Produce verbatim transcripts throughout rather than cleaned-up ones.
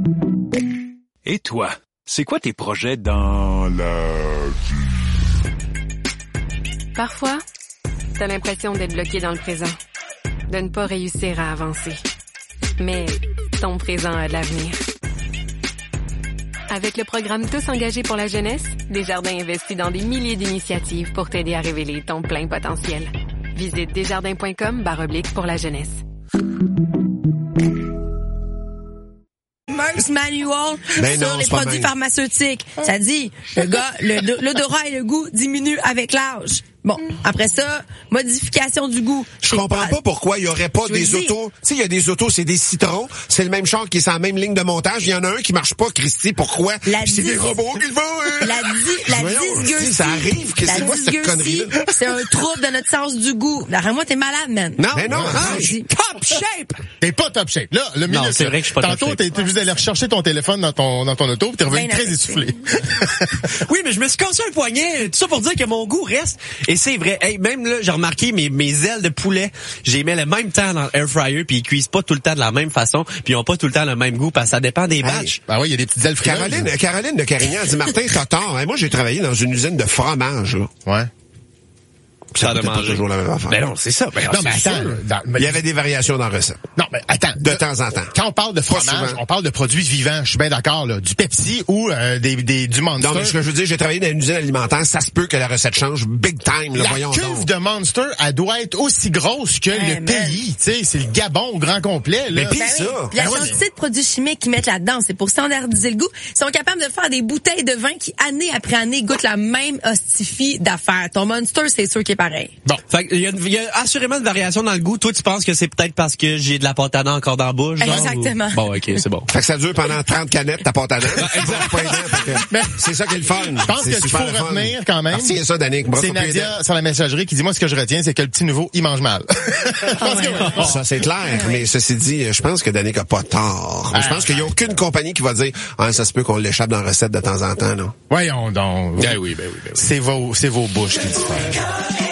Et toi, c'est quoi tes projets dans la vie? Parfois, t'as l'impression d'être bloqué dans le présent, de ne pas réussir à avancer. Mais ton présent a de l'avenir. Avec le programme Tous engagés pour la jeunesse, Desjardins investit dans des milliers d'initiatives pour t'aider à révéler ton plein potentiel. Visite desjardins.com barre oblique pour la jeunesse. Merck's Manual ben sur non, les produits pharmaceutiques. Ça dit, le gars, le, l'odorat et le goût diminuent avec l'âge. Bon, après ça, modification du goût. Je comprends pas pourquoi il y aurait pas Je des vous dis. autos. Tu sais, il y a des autos, c'est des citrons. C'est le même char qui est sur la même ligne de montage. Il y en a un qui marche pas, Christy. Pourquoi? La Puis c'est dis- des robots qui le font. hein? La, di- la Voyons, dysgeusie. si, ça arrive. Que La c'est quoi cette dysgeusie, connerie-là? c'est un trouble de notre sens du goût. D'après moi, t'es malade, man. Non, mais non, non, non, je je suis dis. top shape. T'es pas top shape. Là, le Non, minute, c'est vrai que je suis pas top tantôt, shape. t'es t'es obligé d'aller rechercher ton téléphone dans ton, dans ton auto, pis t'es revenu Ben très affecté. essoufflé. Oui, mais je me suis cassé un poignet. Tout ça pour dire que mon goût reste. Et c'est vrai. Hey, même là, j'ai remarqué mes, mes ailes de poulet, j'ai mis le même temps dans l'air fryer, puis ils cuisent pas tout le temps de la même façon, puis ils ont pas tout le temps le même goût, parce que ça dépend des batchs. Ben oui, il y a des petites ailes frileuses. Caroline, Caroline de Carignan a dit, Martin, t'as tort. Hein, moi, j'ai travaillé dans une usine de fromage, là. Ouais. Ça Ça a coûtait de pas manger. toujours la même affaire. Ben non, c'est ça. Ben, Non, mais c'est attends. sûr. dans- mais- Il y avait des variations dans la recette. Non, mais attends. De Là, temps en temps. Quand on parle de Pas fromage, souvent. on parle de produits vivants. Je suis bien d'accord, là. Du Pepsi ou euh, des, des, du Monster. Non, mais ce que je veux dire, j'ai travaillé dans une usine alimentaire. Ça se peut que la recette change big time, là, La voyons cuve donc. de Monster, elle doit être aussi grosse que Hey, le man. pays. Tu sais, c'est le Gabon au grand complet, là. Mais pis Ben ça. oui. Puis la Ben ouais, quantité de produits chimiques qu'ils mettent là-dedans, c'est pour standardiser le goût. Ils sont capables de faire des bouteilles de vin qui, année après année, goûtent la même hostifie d'affaires. Ton Monster, c'est sûr qu'il est pareil. Bon. Fait qu'il y a, il y a assurément une variation dans le goût. Toi, tu penses que c'est peut-être parce que j'ai de la pâte à dents encore dans la bouche? genre, Exactement. ou- Bon, ok, c'est bon. Fait que ça dure pendant trente canettes, ta pâte à dents. C'est pas aidant, fait que c'est ça qui est le fun. Je pense que ce qu'il faut retenir quand même, C'est ça, Danick. c'est Nadia sur la messagerie qui dit, moi, ce que je retiens, c'est que le petit nouveau, il mange mal. Je pense que oui. Ça, c'est clair. Mais ceci dit, je pense que Danick a pas tort. Mais je pense qu'il y a aucune compagnie qui va dire, ah, ça se peut qu'on l'échappe dans la recette de temps en temps, non? Voyons donc. Ben oui, ben oui, ben oui. C'est vos, c'est vos bouches qui diffèrent.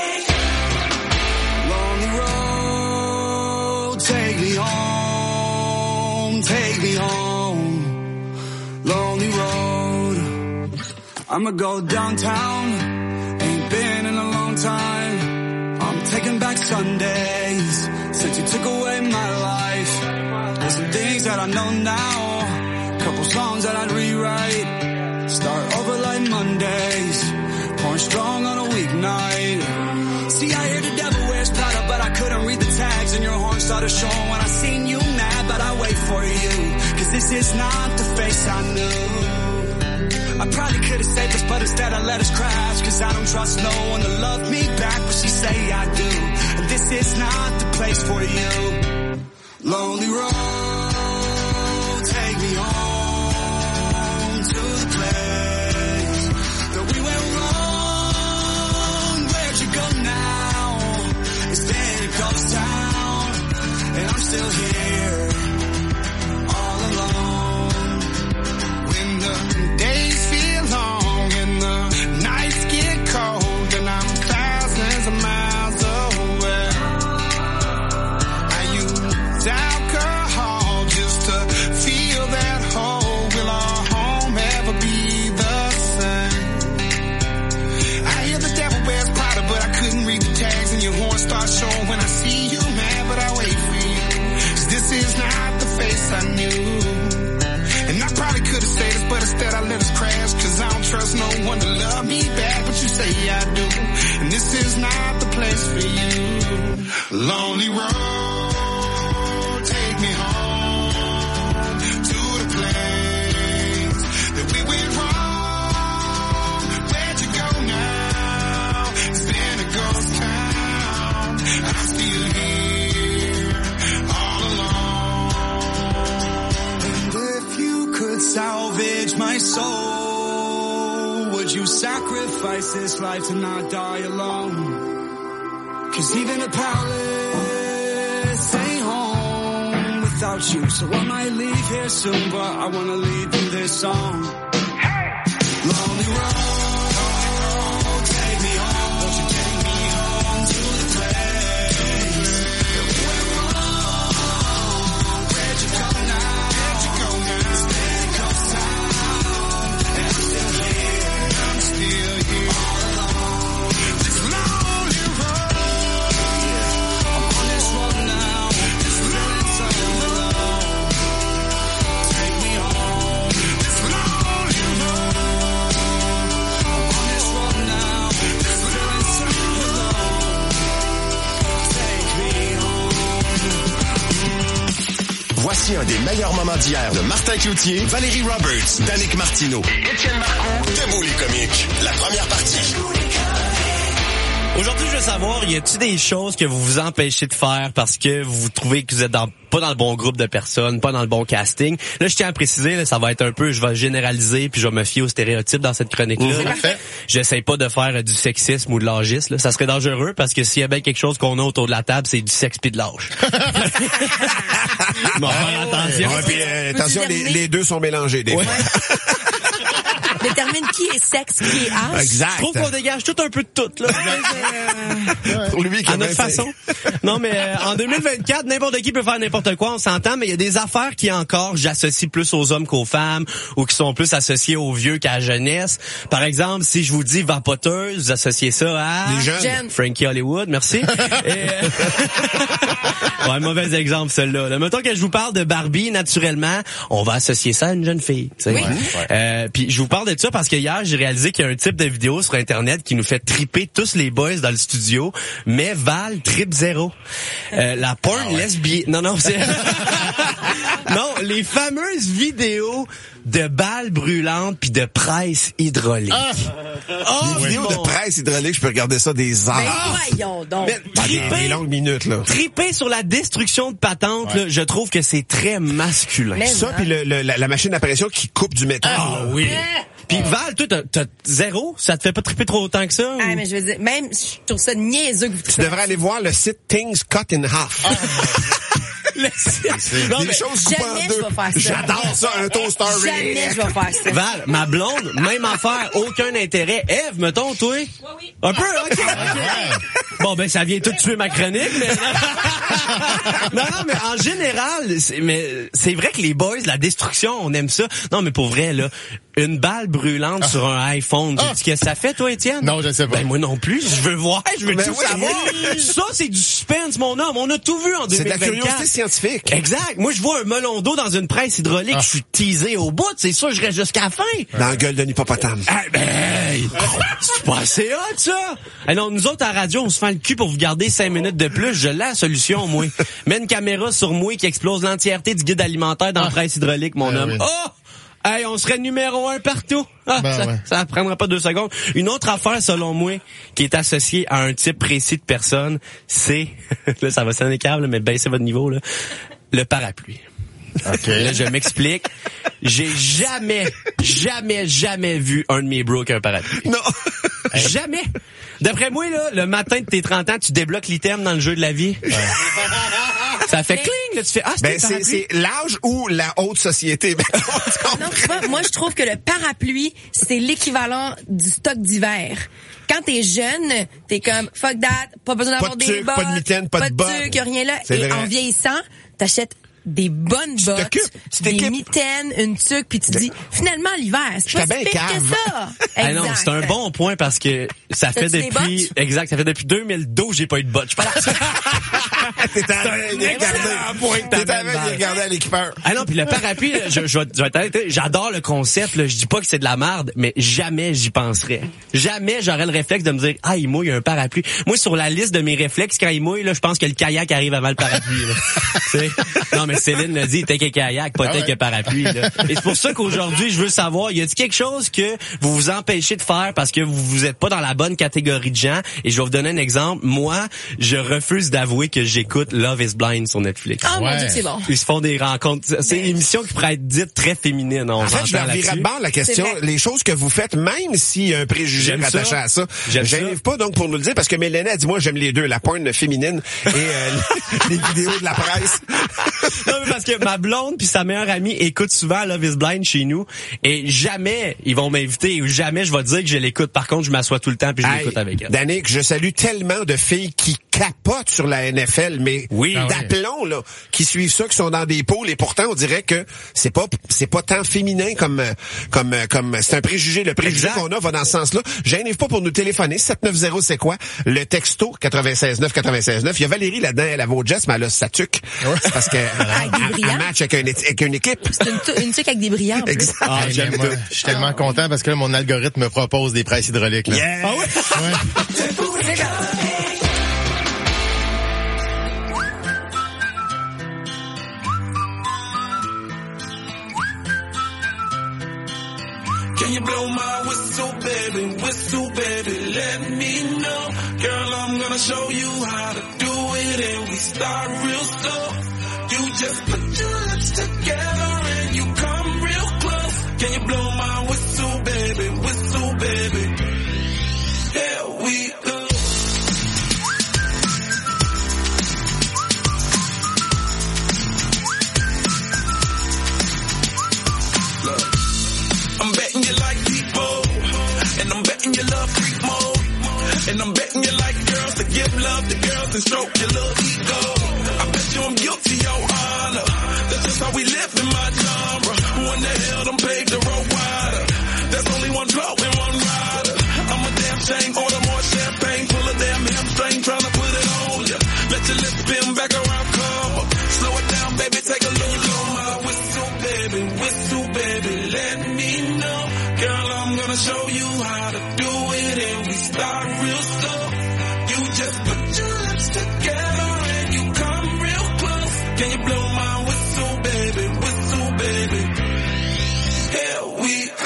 Take me home, take me home, lonely road. I'ma go downtown, ain't been in a long time. I'm taking back Sundays, since you took away my life. There's some things that I know now, couple songs that I'd rewrite. Start over like Mondays, pouring strong on a weeknight. See, I hear the devil wears Prada, but I couldn't read the tags, and your horn started showing when I seen you mad, but I wait for you, cause this is not the face I knew. I probably could've saved us, but instead I let us crash, cause I don't trust no one to love me back, but she say I do, and this is not the place for you. Lonely road, take me home to the place that we went wrong. Where'd you go now? It's been a ghost town, and I'm still here, all alone. When the days feel long and the nights get cold, and I'm thousands of miles away, I use alcohol just to feel that hole. Will our home ever be the same? I hear the devil wears Prada, but I couldn't read the tags, and your horn starts showing when I see you mad, but I wait for you, cause this is not the face I knew. And I probably could've said this, but instead I let us crash, cause I don't trust no one to love me back, but you say I do, and this is not the place for you. Lonely road, take me home to the place that we went wrong. Where'd you go now? It's been a ghost town, I'm still here, all alone. And if you could salvage my soul, would you sacrifice this life to not die alone? Cause even a palace ain't home without you, so I might leave here soon, but I wanna leave through this song. Lonely road, take me home, won't you take me home to the place that we went wrong? Where'd you go now? Where'd you go now? It's been meilleurs moments d'hier de Martin Cloutier, Valérie Roberts, Danick Martineau et Étienne Marcoux. Debout les comiques, la première partie. Aujourd'hui, je veux savoir, y a-t-il des choses que vous vous empêchez de faire parce que vous trouvez que vous êtes dans, pas dans le bon groupe de personnes, pas dans le bon casting? Là, je tiens à préciser, là, ça va être un peu, je vais généraliser puis je vais me fier aux stéréotypes dans cette chronique-là. Mmh, parfait. J'essaie pas de faire euh, du sexisme ou de l'âgisme, là. Ça serait dangereux parce que s'il y a bien quelque chose qu'on a autour de la table, c'est du sexe pis de l'âge. Bon, faire attention. Ouais, puis, euh, attention, les, les deux sont mélangés des fois. Détermine qui est sexe, qui est âge. Exact. Je trouve qu'on dégage tout un peu de tout, là. Pour lui, à notre façon. Non, mais euh, en deux mille vingt-quatre, n'importe qui peut faire n'importe quoi, on s'entend, mais il y a des affaires qui encore j'associe plus aux hommes qu'aux femmes ou qui sont plus associées aux vieux qu'à la jeunesse. Par exemple, si je vous dis vapoteuse, vous associez ça à... Les jeunes. Jeune. Frankie Hollywood, merci. Et, euh... ouais, mauvais exemple, celle-là. Là, mettons que je vous parle de Barbie, naturellement, on va associer ça à une jeune fille. Tu sais. Oui. Euh, puis je vous parle de ça parce que hier, j'ai réalisé qu'il y a un type de vidéo sur Internet qui nous fait triper tous les boys dans le studio, mais Val tripe zéro. Euh, la porn ah ouais. lesbienne. Non, non, c'est... non, les fameuses vidéos de balles brûlantes puis de presse hydraulique. Ah. Oh, les vidéos bon. de presse hydraulique, je peux regarder ça des heures. Ben voyons donc. Mais, triper, des, des longues minutes, là. Triper sur la destruction de patentes, ouais. là, je trouve que c'est très masculin. Mais ça, hein. puis le, le, la, la machine à pression qui coupe du métal. Ah là. Oui. Puis Val, toi, t'as, t'as zéro? Ça te fait pas triper trop autant que ça? Ah, ou? mais je veux dire, même, je trouve ça niaiseux que vous Tu devrais aller voir le site Things Cut in Half. Ah. Le... Non, des choses coupées en deux. J'adore ça, un toaster. Jamais je vais faire ça. Val, ma blonde, même affaire, aucun intérêt. Ève, mettons, toi? Oui, oui. Un peu, ok. okay. Bon, ben, ça vient tout tuer ma chronique, mais... non, non, mais en général, c'est, mais c'est vrai que les boys, la destruction, on aime ça. Non, mais pour vrai, là, une balle brûlante ah. sur un iPhone, tu ah. sais ce que ça fait, toi, Étienne? Non, je sais pas. Ben, moi non plus, je veux voir, je veux ben tout oui. savoir. Ça, c'est du suspense, mon homme. On a tout vu en deux mille vingt-quatre. C'est de la curiosité scientifique. Exact. Moi, je vois un melon d'eau dans une presse hydraulique, ah. je suis teasé au bout, c'est sûr, je reste jusqu'à la fin. Dans la gueule d'un hippopotame. Ah, ben, hey, c'est pas assez hot, ça. Hey, non, nous autres, à la radio, on se fait le cul pour vous garder cinq minutes de plus. Je l'ai la solution, moi. Mets une caméra sur moi qui explose l'entièreté du guide alimentaire dans ah. la presse hydraulique, mon ben homme. Oui. Oh! Hey, on serait numéro un partout. Ah, ben ça, ouais. ça prendra pas deux secondes. Une autre affaire, selon moi, qui est associée à un type précis de personne, c'est, là, ça va sonner câble, mais baissez votre niveau, là, le parapluie. OK. Là, je m'explique. J'ai jamais, jamais, jamais vu un de mes bros avec un parapluie. Non. Jamais. D'après moi, là, le matin de tes trente ans, tu débloques l'item dans le jeu de la vie. Ouais. Ça fait cling, là, tu fais, ah, c'est ben, c'est, c'est l'âge ou la haute société. Ben, non, tu vois, moi, je trouve que le parapluie, c'est l'équivalent du stock d'hiver. Quand t'es jeune, t'es comme, fuck that, pas besoin d'avoir des bottes. Pas de mitaine, pas, pas de bottes. Pas de tuque, rien là. C'est Et vrai. En vieillissant, t'achètes des bonnes tu bottes, des t'équipes. mitaines, une tuque, puis tu te dis, finalement, l'hiver, c'est pas si pire que ça. Ah non, c'est un bon point parce que ça fait depuis, exact, ça fait depuis deux mille douze, j'ai pas eu de bottes, je pense. T'es à regarder à l'équipeur. Ah non, puis le parapluie, je, je, vais, je vais être j'adore le concept, là. Je dis pas que c'est de la merde, mais jamais j'y penserais. Jamais j'aurais le réflexe de me dire, ah, il mouille un parapluie. Moi, sur la liste de mes réflexes, quand il mouille, là, je pense que le kayak arrive avant le parapluie, là. Non, mais Céline l'a dit, t'es que kayak, pas ah ouais. que parapluie, là. Et c'est pour ça qu'aujourd'hui, je veux savoir, y a-t-il quelque chose que vous vous empêchez de faire parce que vous vous êtes pas dans la bonne catégorie de gens? Et je vais vous donner un exemple. Moi, je refuse d'avouer que j'écoute Love is Blind sur Netflix. Oh ouais. Mon Dieu, c'est bon. Ils se font des rencontres. C'est une émission qui pourrait être dite très féminine. On en fait, je leur virais de bord la question. Les choses que vous faites, même s'il y a un préjugé rattaché à ça, j'arrive pas donc pour nous le dire parce que Mélanie a dit, moi, j'aime les deux, la porn féminine et euh, les vidéos de la presse. Non, mais parce que ma blonde puis sa meilleure amie écoutent souvent Love is Blind chez nous et jamais ils vont m'inviter ou jamais je vais dire que je l'écoute. Par contre, je m'assois tout le temps puis je hey, l'écoute avec elle. Danick, je salue tellement de filles qui capotent sur la N F L, mais oui, d'aplomb, là, qui suivent ça, qui sont dans des pôles et pourtant on dirait que c'est pas c'est pas tant féminin comme comme comme c'est un préjugé. Le préjugé exact. Qu'on a va dans ce sens-là. Gênez-vous pas pour nous téléphoner. sept neuf zéro, c'est quoi? Le texto quatre-vingt-seize neuf quatre-vingt-seize neuf. Il y a Valérie là-dedans, elle a vos Jess, mais elle a sa tuque. Ouais. C'est parce que un match avec, un, avec une équipe. C'est une, une tuque avec des brillants. Exact. Ah, j'aime moi, je suis tellement content parce que là, mon algorithme me propose des presses hydrauliques. Là. Yeah. Ah ouais? Ouais. Can you blow my whistle, baby? Whistle, baby, let me know. Girl, I'm gonna show you how to do it, and we start real slow. You just put your lips together and you come real close. Can you blow my whistle, baby? Whistle, baby. Here we go. Look, I'm betting you like people, and I'm betting you love freak mode, and I'm betting you like girls to give love to girls and stroke your little ego. I bet you I'm guilty, your honor. That's just how we live in my genre. Who in the hell done paved the road wider? There's only one blow and one rider. I'm a damn shame, order more champagne, pull a damn hamstring, tryna put it on ya. Let your lips spin back around, come up. Slow it down, baby, take a little blow my whistle, baby, whistle, baby, let me know. Girl, I'm gonna show you how to do it, and we start real slow. You just put your lips together and you come real close. Can you blow my whistle, baby, whistle, baby? Here we go.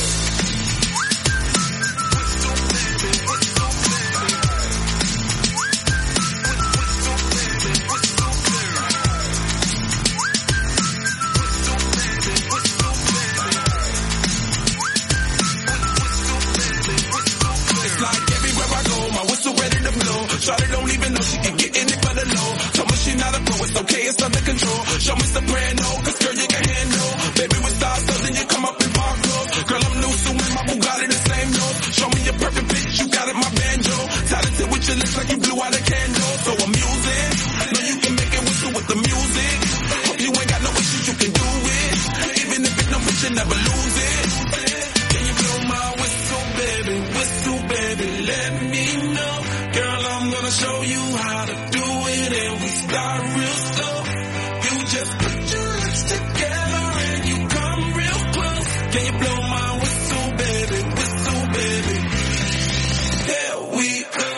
Shawty don't even know she can get in it for the low. Told me she not a pro, it's okay, it's under control. Show me soprano, cause girl you can handle. Baby with stars, so then you come up in park clothes. Girl I'm new, so in my Bugatti the same nose. Show me your perfect pitch, you got it, my banjo. Talented with your lips like you blew out a candle. So I'm using, know you can make it whistle with the music. Hope you ain't got no issues, you can do it. Even if it's no bitch, you never lose it. Can you blow my whistle, baby, whistle, baby, let me know. Girl, I'm gonna show you how to do it, and we start real slow. You just put your lips together and you come real close. Can you blow my whistle, baby, whistle, baby? Here we go.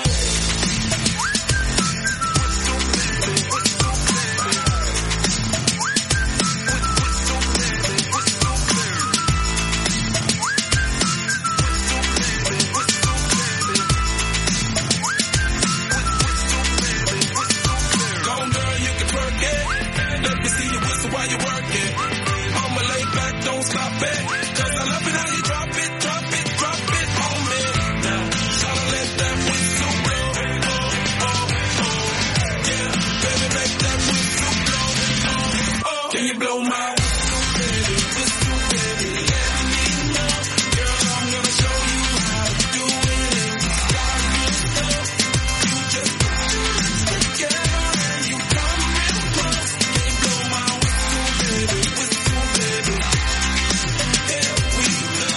While you work it, I'ma lay back, don't stop it. Cause I love it how you drop it, drop it, drop it on me. Now, tryna let that whistle blow. Oh, oh, oh. Yeah, baby, make that whistle blow. Oh, oh. Can you blow my whistle, baby? Whistle, baby, let me know. Girl, I'm gonna show you how to do it. And we start real slow. You just put your lips together and you come real close. Can you blow my baby, whistle, baby, here we go.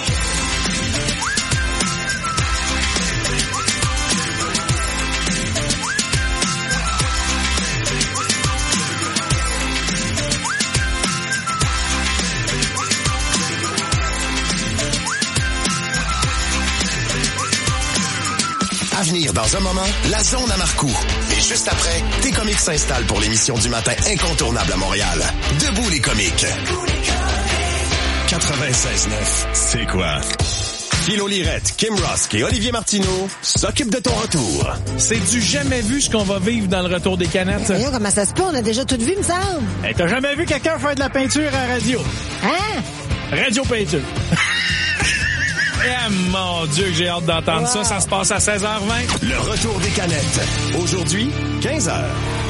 À venir dans un moment, la zone à Marcoux. Et juste après, tes comiques s'installent pour l'émission du matin incontournable à Montréal. Debout les comiques. quatre-vingt-seize neuf, c'est quoi? Philo Lirette, Kim Rusk et Olivier Martineau s'occupent de ton retour. C'est du jamais vu ce qu'on va vivre dans le retour des canettes. Voyons comment ça se peut, on a déjà tout vu, me semble. Hey, t'as jamais vu quelqu'un faire de la peinture à la radio? Hein? Radio peinture. Eh mon Dieu que j'ai hâte d'entendre wow. ça. Ça se passe à seize heures vingt. Le retour des canettes. Aujourd'hui, quinze heures.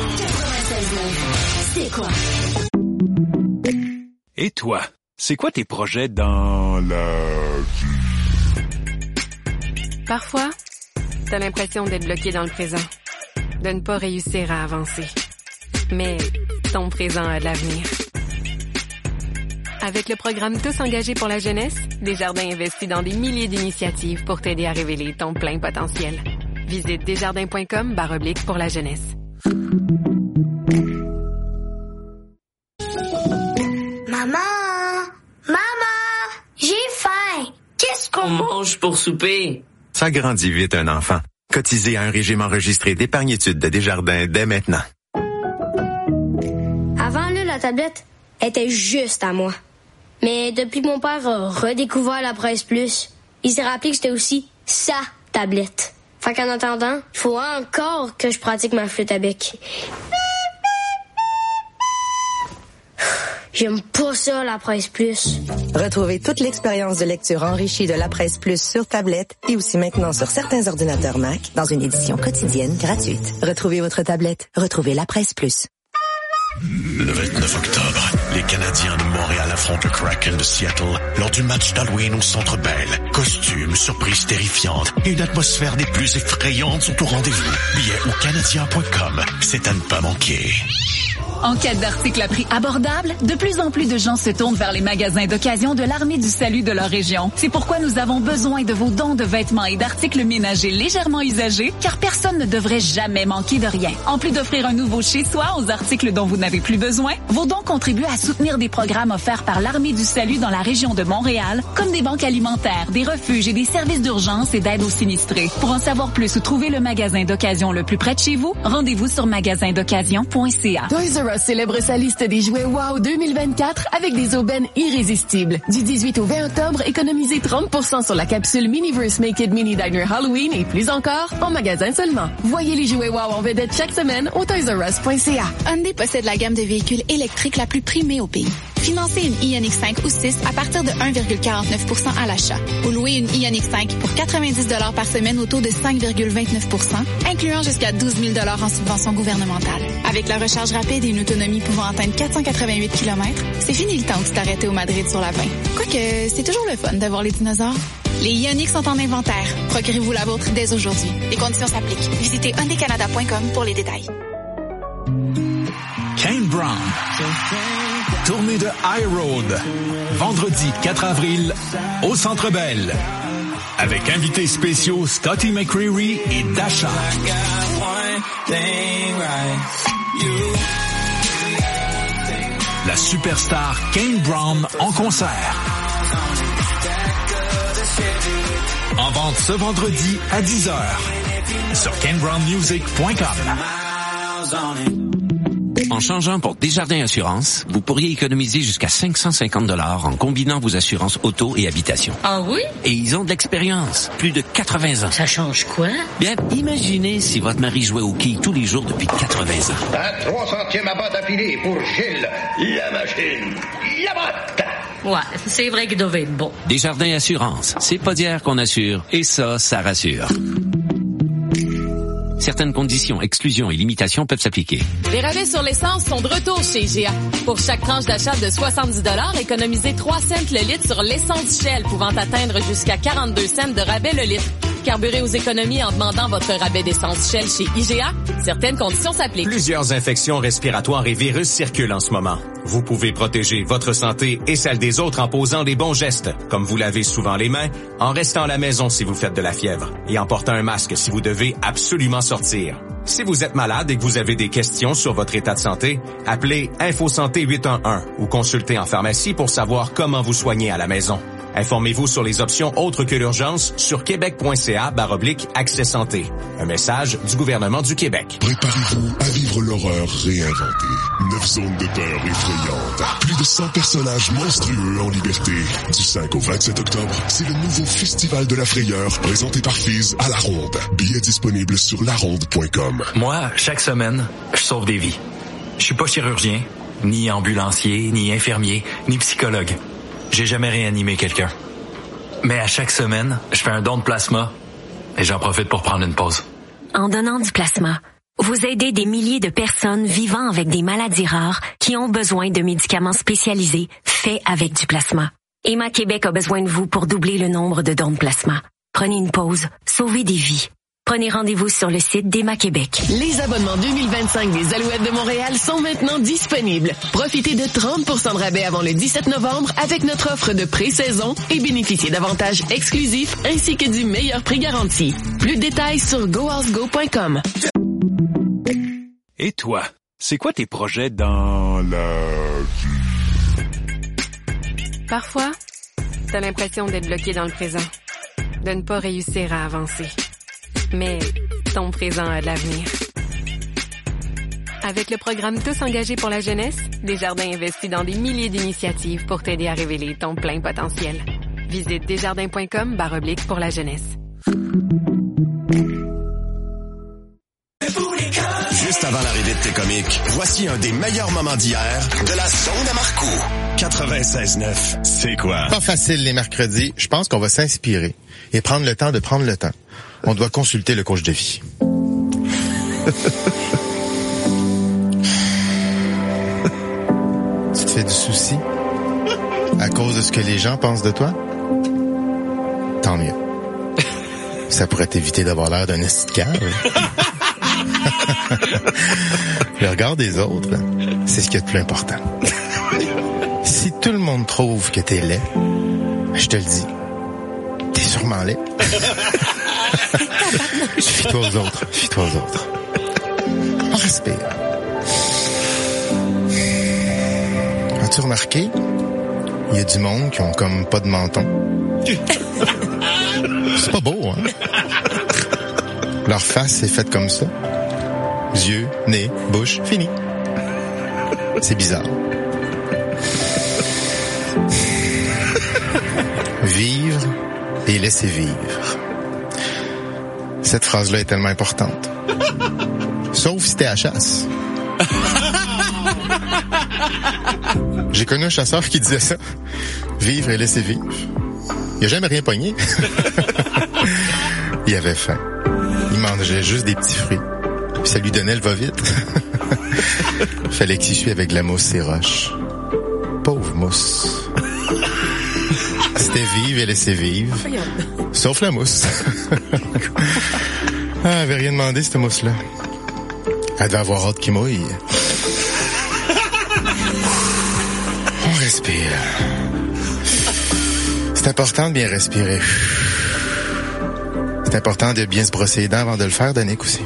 C'est quoi? Et toi, c'est quoi tes projets dans la vie? Parfois, t'as l'impression d'être bloqué dans le présent, de ne pas réussir à avancer. Mais ton présent a de l'avenir. Avec le programme Tous engagés pour la jeunesse, Desjardins investit dans des milliers d'initiatives pour t'aider à révéler ton plein potentiel. Visite desjardins.com barre oblique pour la jeunesse. Maman! Maman! J'ai faim! Qu'est-ce qu'on mange pour souper? Ça grandit vite un enfant. Cotisez à un régime enregistré d'épargne-études de Desjardins dès maintenant. Avant, là, la tablette était juste à moi. Mais depuis que mon père a redécouvert la Presse Plus, il s'est rappelé que c'était aussi sa tablette. Fait qu'en attendant, il faut encore que je pratique ma flûte à bec. J'aime pas ça, la Presse Plus. Retrouvez toute l'expérience de lecture enrichie de la Presse Plus sur tablette et aussi maintenant sur certains ordinateurs Mac dans une édition quotidienne gratuite. Retrouvez votre tablette. Retrouvez la Presse Plus. Le vingt-neuf octobre, les Canadiens de Montréal affrontent le Kraken de Seattle lors du match d'Halloween au Centre Bell. Costumes, surprises terrifiantes et une atmosphère des plus effrayantes sont au rendez-vous. Billets au canadien point com. C'est à ne pas manquer. En quête d'articles à prix abordables, de plus en plus de gens se tournent vers les magasins d'occasion de l'Armée du Salut de leur région. C'est pourquoi nous avons besoin de vos dons de vêtements et d'articles ménagers légèrement usagés, car personne ne devrait jamais manquer de rien. En plus d'offrir un nouveau chez-soi aux articles dont vous n'avez plus besoin, vos dons contribuent à soutenir des programmes offerts par l'Armée du Salut dans la région de Montréal, comme des banques alimentaires, des refuges et des services d'urgence et d'aide aux sinistrés. Pour en savoir plus ou trouver le magasin d'occasion le plus près de chez vous, rendez-vous sur magasin d'occasion point c a. Célèbre sa liste des jouets Wow deux mille vingt-quatre avec des aubaines irrésistibles. Du dix-huit au vingt octobre, économisez trente pour cent sur la capsule Miniverse Make It Mini Diner Halloween et plus encore en magasin seulement. Voyez les jouets Wow en vedette chaque semaine au toys r us point c a. Hyundai possède la gamme de véhicules électriques la plus primée au pays. Financez une Ioniq cinq ou six à partir de un virgule quarante-neuf pour cent à l'achat. Ou louez une Ioniq cinq pour quatre-vingt-dix dollars par semaine au taux de cinq virgule vingt-neuf pour cent, incluant jusqu'à douze mille dollars en subvention gouvernementale. Avec la recharge rapide et une autonomie pouvant atteindre quatre cent quatre-vingt-huit kilomètres, c'est fini le temps où tu t'arrêtais au Madrid sur la vingt. Quoique, c'est toujours le fun de voir les dinosaures. Les Ioniq sont en inventaire. Procurez-vous la vôtre dès aujourd'hui. Les conditions s'appliquent. Visitez hyundai canada point com pour les détails. Kane Brown. Tournée de High Road. Vendredi quatre avril au Centre Bell. Avec invités spéciaux Scotty McCreery et Dasha. La superstar Kane Brown en concert. En vente ce vendredi à dix heures sur kane brown music point com. En changeant pour Desjardins Assurance, vous pourriez économiser jusqu'à cinq cent cinquante dollars en combinant vos assurances auto et habitation. Ah oui? Et ils ont de l'expérience, plus de quatre-vingts ans. Ça change quoi? Bien, imaginez si votre mari jouait au quai tous les jours depuis quatre-vingts ans. Un trois centièmes à botte affilée pour Gilles, la machine, la botte! Ouais, c'est vrai qu'il devait être bon. Desjardins Assurance, c'est pas d'hier qu'on assure, et ça, ça rassure. Certaines conditions, exclusions et limitations peuvent s'appliquer. Les rabais sur l'essence sont de retour chez I G A. Pour chaque tranche d'achat de soixante-dix dollars, économisez trois cents le litre sur l'essence Shell, pouvant atteindre jusqu'à quarante-deux cents de rabais le litre. Carburez aux économies en demandant votre rabais d'essence Shell chez I G A. Certaines conditions s'appliquent. Plusieurs infections respiratoires et virus circulent en ce moment. Vous pouvez protéger votre santé et celle des autres en posant des bons gestes, comme vous lavez souvent les mains, en restant à la maison si vous faites de la fièvre et en portant un masque si vous devez absolument sortir. Si vous êtes malade et que vous avez des questions sur votre état de santé, appelez InfoSanté huit un un ou consultez en pharmacie pour savoir comment vous soigner à la maison. Informez-vous sur les options autres que l'urgence sur québec point c a barre oblique accès santé. Un message du gouvernement du Québec. Préparez-vous à vivre l'horreur réinventée. Neuf zones de peur effrayantes. Plus de cent personnages monstrueux en liberté. Du cinq au vingt-sept octobre, c'est le nouveau Festival de la Frayeur présenté par Fizz à La Ronde. Billets disponibles sur la ronde point com. Moi, chaque semaine, je sauve des vies. Je suis pas chirurgien, ni ambulancier, ni infirmier, ni psychologue. J'ai jamais réanimé quelqu'un. Mais à chaque semaine, je fais un don de plasma et j'en profite pour prendre une pause. En donnant du plasma, vous aidez des milliers de personnes vivant avec des maladies rares qui ont besoin de médicaments spécialisés faits avec du plasma. Emma Québec a besoin de vous pour doubler le nombre de dons de plasma. Prenez une pause, sauvez des vies. Prenez rendez-vous sur le site d'Emma Québec. Les abonnements deux mille vingt-cinq des Alouettes de Montréal sont maintenant disponibles. Profitez de trente pour cent de rabais avant le dix-sept novembre avec notre offre de pré-saison et bénéficiez d'avantages exclusifs ainsi que du meilleur prix garanti. Plus de détails sur go house go point com. Et toi, c'est quoi tes projets dans la vie? Parfois, t'as l'impression d'être bloqué dans le présent, de ne pas réussir à avancer. Mais ton présent a de l'avenir. Avec le programme Tous engagés pour la jeunesse, Desjardins investit dans des milliers d'initiatives pour t'aider à révéler ton plein potentiel. Visite desjardins.com barre oblique pour la jeunesse. Juste avant l'arrivée de T-Comic, voici un des meilleurs moments d'hier de la zone à Marcoux. quatre-vingt-seize neuf, c'est quoi? Pas facile les mercredis. Je pense qu'on va s'inspirer et prendre le temps de prendre le temps. On doit consulter le coach de vie. Tu te fais du souci à cause de ce que les gens pensent de toi? Tant mieux. Ça pourrait t'éviter d'avoir l'air d'un esti de cave. Le regard des autres, c'est ce qui est le plus important. Si tout le monde trouve que t'es laid, je te le dis, t'es sûrement laid. Fie-toi aux autres, fie-toi aux autres. On respire. As-tu remarqué? Il y a du monde qui ont comme pas de menton. C'est pas beau, hein? Leur face est faite comme ça. Yeux, nez, bouche, fini. C'est bizarre. Vivre et laisser vivre. Cette phrase-là est tellement importante. Sauf si t'es à chasse. J'ai connu un chasseur qui disait ça. Vivre et laisser vivre. Il a jamais rien pogné. Il avait faim. Il mangeait juste des petits fruits. Puis ça lui donnait le va-vite. Fallait qu'il suive avec de la mousse et roches. Pauvre mousse. C'était vivre et laisser vivre. Sauf la mousse. Ah, elle avait rien demandé, cette mousse-là. Elle devait avoir hâte qu'il mouille. On respire. C'est important de bien respirer. C'est important de bien se brosser les dents avant de le faire, Danick, aussi.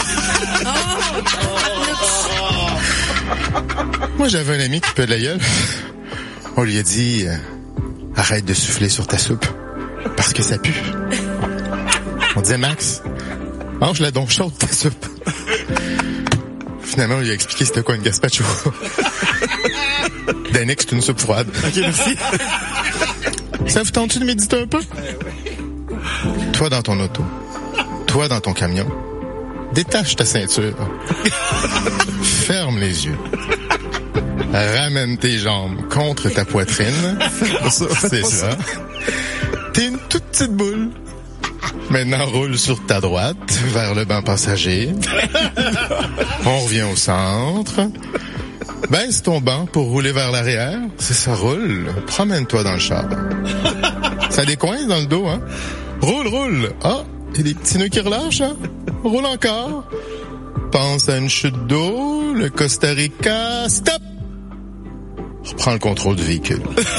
Moi, j'avais un ami qui peut de la gueule. On lui a dit, euh, arrête de souffler sur ta soupe, parce que ça pue. On disait, Max, mange-la donc chaude, ta soupe. Finalement, on lui a expliqué c'était quoi une gazpacho. Danick, c'est une soupe froide. Ok, merci. Ça vous tente-tu de méditer un peu? Toi dans ton auto, toi dans ton camion, détache ta ceinture. Ferme les yeux. Ramène tes jambes contre ta poitrine. C'est ça. T'es une toute petite boule. Maintenant, roule sur ta droite, vers le banc passager. On revient au centre. Baisse ton banc pour rouler vers l'arrière. C'est ça, roule. Promène-toi dans le char. Ça décoince dans le dos, hein? Roule, roule. Ah, il y a des petits nœuds qui relâchent, hein? Roule encore. Pense à une chute d'eau, le Costa Rica. Stop! Reprends le contrôle du véhicule.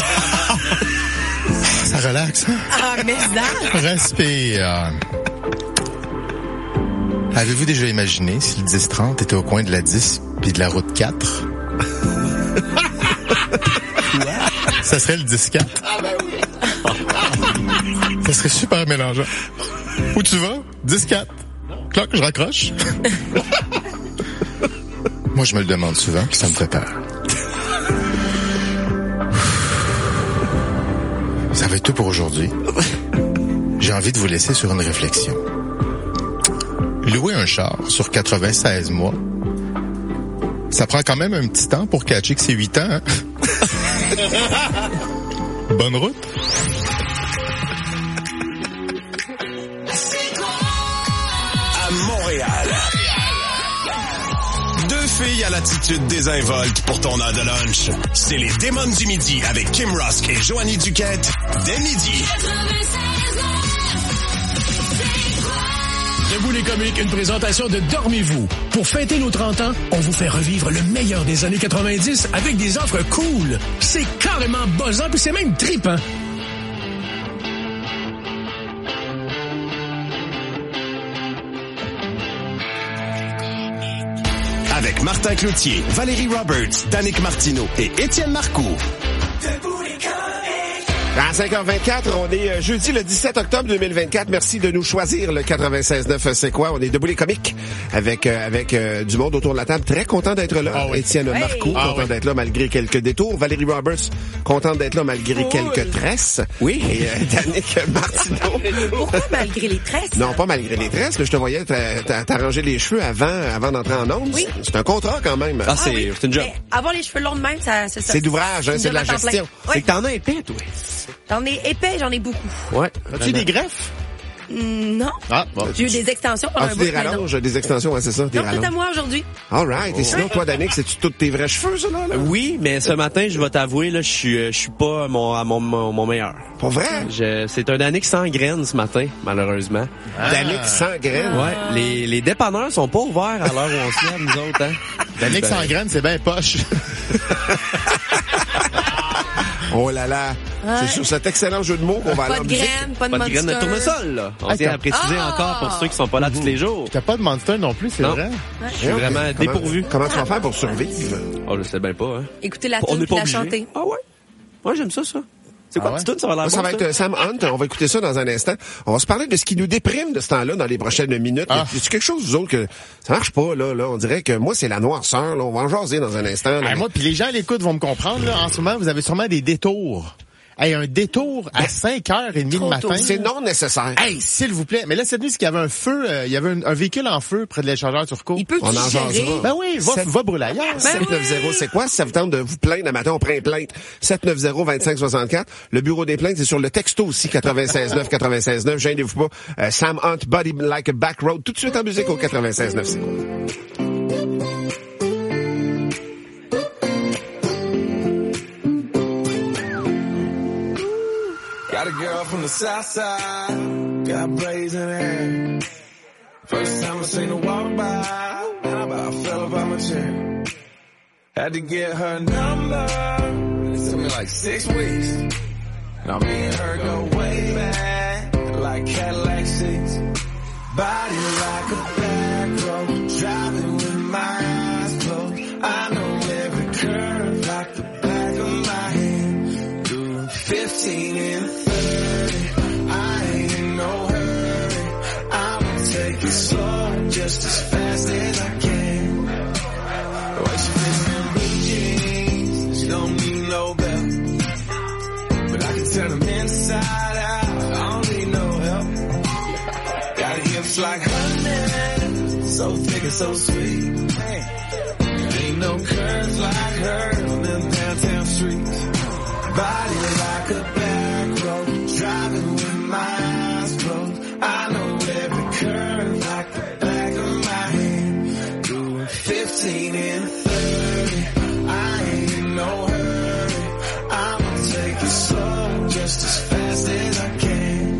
Ça relaxe, hein? Ah, mais ça! Respire. Avez-vous déjà imaginé si le dix trente était au coin de la dix puis de la route quatre? Ça serait le dix quatre. Ah ben oui. Ça serait super mélangeant. Où tu vas? dix quatre. Cloc, je raccroche. Moi, je me le demande souvent, puis ça me fait peur. Ça va être tout pour aujourd'hui. J'ai envie de vous laisser sur une réflexion. Louer un char sur quatre-vingt-seize mois, ça prend quand même un petit temps pour catcher que c'est huit ans, hein? Bonne route! À Montréal. Deux filles à l'attitude désinvolte pour ton heure de lunch. C'est les Démons du Midi avec Kim Rusk et Joanie Duquette dès midi. Debout les comiques, une présentation de Dormez-vous. Pour fêter nos trente ans, on vous fait revivre le meilleur des années quatre-vingt-dix avec des offres cool. C'est carrément buzzant puis c'est même trippant. Avec Martin Cloutier, Valérie Roberts, Danick Martineau et Étienne Marcoux. À cinq heures vingt-quatre, on est jeudi le dix-sept octobre deux mille vingt-quatre. Merci de nous choisir le quatre-vingt-seize neuf. C'est quoi? On est debout les comiques avec euh, avec euh, du monde autour de la table. Très content d'être là. Ah oui. Étienne hey. Marcoux, ah content oui. d'être là malgré quelques détours. Valérie Roberts, contente d'être là malgré cool. quelques tresses. Oui. Et euh, Danick Martineau. Pourquoi malgré les tresses? Non, pas malgré les tresses. Je te voyais t'arranger les cheveux avant avant d'entrer en ondes. Oui. C'est un contrat quand même. Ah, c'est, ah oui. c'est une job. Mais avoir les cheveux longs de même, ça, c'est ça. C'est d'ouvrage, hein, c'est de la gestion. Oui. C'est que t'en as épais, toi. J'en ai épais, j'en ai beaucoup. Ouais. As-tu des greffes? Mm, non. Ah, bon. J'ai eu des extensions pendant ah, un bout. Des rallonges, des extensions, ouais, c'est ça, des non, rallonges. tout à moi aujourd'hui. All right. Et sinon, toi, Danick, c'est-tu tous tes vrais cheveux, ça, là? là? Oui, mais ce matin, je vais t'avouer, là, je suis, je suis pas à mon, à mon, mon, mon meilleur. Pas vrai? Je, c'est un Danick sans graines ce matin, malheureusement. Ah. Danick sans graines? Ouais. Les, les dépanneurs sont pas ouverts à l'heure où on se lève, nous autres, hein. Danick ben... sans graines, c'est bien poche. Oh là là. Ouais. C'est sur cet excellent jeu de mots qu'on va aller en musique. Pas de graines, pas de graines de tournesol, là. On ah, tient à préciser ah! encore pour ceux qui sont pas là mmh. tous les jours. T'as pas de Monster non plus, c'est non. vrai? Ouais. Je suis okay. vraiment comment, dépourvu. Comment tu vas faire pour survivre? Oh, je sais bien pas, hein. Écoutez la tune et la chanter. Ah ouais? Ouais, j'aime ça, ça. C'est quoi, ah ouais? Petite tune, ça va l'air Ça bon, va ça? être Sam Hunt. On va écouter ça dans un instant. On va se parler de ce qui nous déprime de ce temps-là dans les prochaines minutes. Ah. Y a quelque chose, vous autres, que ça marche pas, là, là? On dirait que moi, c'est la noirceur, là. On va en jaser dans un instant. Ah, moi, puis les gens à l'écoute vont me comprendre, là. En ce moment, vous avez sûrement des détours. Hey, un détour à ben, cinq heures trente le matin. C'est non nécessaire. Hey, s'il vous plaît. Mais là, cette nuit, c'est qu'il y avait un feu, euh, il y avait un, un véhicule en feu près de l'échangeur Turcot. Il peut On en jasera. Ben oui, va, va brûler ailleurs. Ben sept neuf zéro, oui. C'est quoi? Si ça vous tente de vous plaindre, un matin, on prend une plainte. sept neuf zéro, vingt-cinq soixante-quatre. Le bureau des plaintes, c'est sur le texto aussi, quatre-vingt-seize neuf, quatre-vingt-seize neuf. Gênez-vous pas. Euh, Sam Hunt, Body Like a Back Road. Tout de suite en musique au quatre-vingt-seize neuf. Got a girl from the south side, got blazing hair. First time I seen her walk by, and I about fell about my chair. Had to get her number, it took me like six weeks. Now me and her go way back, like Cadillac seats. Body like a back road, driving with my eyes closed. I know every curve like the back of my hand. Doing fifteen in slow, just as fast as I can. When she fits in blue jeans, she don't need no belt. But I can turn them inside out, I don't need no help. Got hips like honey, so thick and so sweet. Hey, ain't no curves like hers on them downtown streets. Body like a back road, driving with my eyes closed. I know every curve like the back of my hand. Doing fifteen and thirty, I ain't in no hurry. I'ma take it slow, just as fast as I can.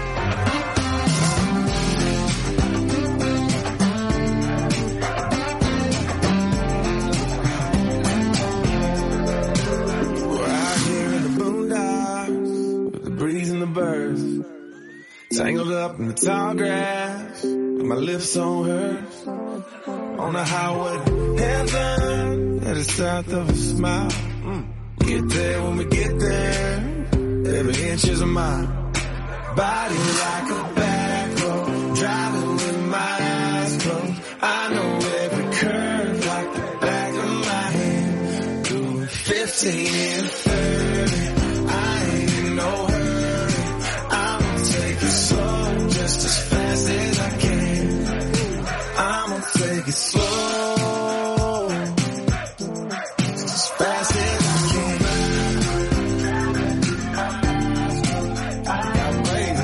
We're out here in the boondocks, with the breeze and the birds. Tangled up in the tall grass, with my lips on hers. On the highway to heaven, at the south of a smile. Mm. Get there when we get there, every inch is a mile. Body like a back road, driving with my eyes closed. I know every curve like the back of my hand. Doing fifteen and thirty, I ain't in no hurry. I'ma take it slow, just as fast as I can. I'ma take it slow, just as fast as I can. I got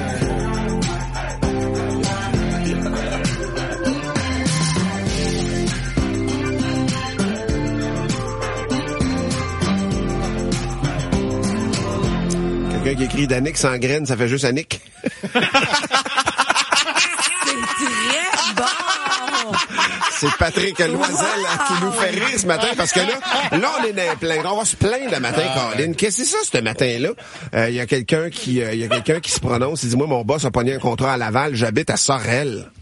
Quelqu'un qui écrit Danick sans graines, ça fait juste Annick. C'est Patrick Loisel qui nous fait rire ce matin parce que là, là on est dans plein. On va se plaindre le matin, Colin. Qu'est-ce que c'est ça, ce matin-là? Il euh, y a quelqu'un qui, il euh, y a quelqu'un qui se prononce. Il dit, moi, mon boss a pogné un contrat à Laval. J'habite à Sorel.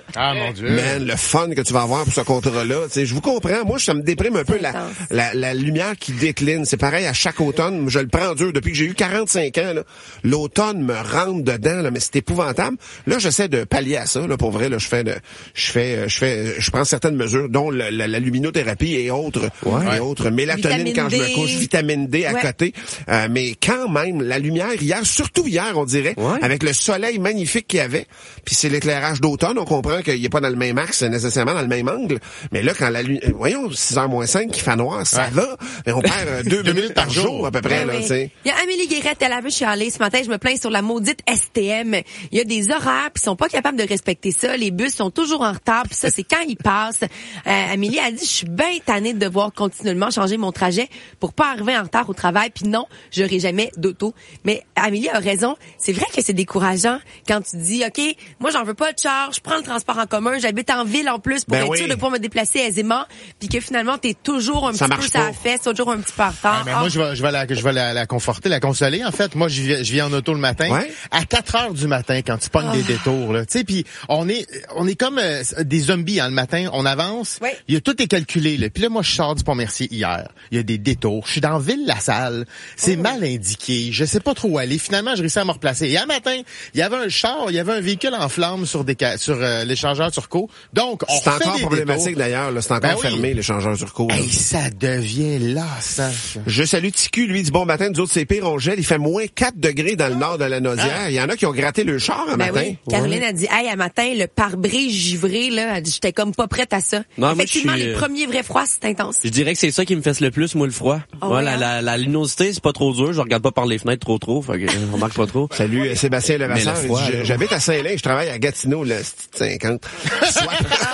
Ah, mon Dieu. Man, le fun que tu vas avoir pour ce contrat-là. Tu sais, je vous comprends. Moi, ça me déprime un peu la, la, la lumière qui décline. C'est pareil à chaque automne. Je le prends dur. Depuis que j'ai eu quarante-cinq ans, là, l'automne me rentre dedans, là, mais c'est épouvantable. Là, j'essaie de pallier à ça. Là, pour vrai, là, je fais, de, je fais, je fais, je prends certaines mesures, dont la, la, la luminothérapie et autres, ouais. et autres mélatonine vitamine quand D. Je me couche, vitamine D à ouais. côté. Euh, mais quand même, la lumière hier, surtout hier, on dirait, ouais. avec le soleil magnifique qu'il y avait. Puis c'est l'éclairage d'automne. On comprend qu'il est pas dans le même axe nécessairement, dans le même angle. Mais là, quand la lumière, voyons, six heures moins cinq, qui fait noir, ça ouais. va. Mais on perd euh, deux minutes par jour à peu près. Ouais, là, oui. T'sais. Il y a Amélie Guérette, elle a vu chialer ce matin. Je me plains sur la maudite S T M. Il y a des horaires, puis ils sont pas capables de respecter ça. Les bus sont toujours en retard, puis ça, c'est quand ils passent. Euh, Amélie a dit, je suis bien tannée de devoir continuellement changer mon trajet pour pas arriver en retard au travail. Puis non, j'aurai jamais d'auto. Mais Amélie a raison. C'est vrai que c'est décourageant quand tu dis, OK, moi, j'en veux pas de char, je prends le transport en commun, j'habite en ville en plus pour ben être oui. sûr de pouvoir me déplacer aisément, puis que finalement, t'es toujours un ça petit peu sur la fesse, toujours un petit peu en retard. Ah, mais ah. Moi, je vais, je vais, la, je vais la, la conforter, la consoler. En fait, moi, je viens, je viens en auto le matin. Ouais. À quatre heures du matin, quand tu pognes oh. des détours, là. Tu sais, puis on est, on est comme euh, des zombies, hein, le matin. On avance. Oui. Il y a tout est calculé, là. Puis là, moi, je sors du Pont-Mercier hier. Il y a des détours. Je suis dans Ville-la-Salle. C'est oh. mal indiqué. Je sais pas trop où aller. Finalement, je réussis à me replacer. Et un matin, il y avait un char, il y avait un véhicule en flammes sur des, sur euh, l'échangeur Turcot. Donc, on c'est fait encore des problématique détours. D'ailleurs. Là, c'est encore ben fermé, oui. l'échangeur Turcot. Hey, ça devient lassant. Je salue Ticu, lui, dit bon matin. Nous autres, c'est pire, on gèle. Il fait moins quatre degrés dans le nord de la Naudière. Ah. Il y en a qui ont gratté le char un ben matin. Oui. Caroline ouais. a dit, hey, un matin, le pare-brise givré, là, elle dit, j'étais comme pas prête à ça. Non, effectivement, moi, suis... les premiers vrais froids, c'est intense. Je dirais que c'est ça qui me fesse le plus, moi, le froid. Oh, ouais, la, la, la luminosité, c'est pas trop dur. Je regarde pas par les fenêtres trop trop. Fait que je remarque pas trop. Salut, Sébastien Levasseur. J'habite à Saint-Lin, je travaille à Gatineau, le cinquante. Soit...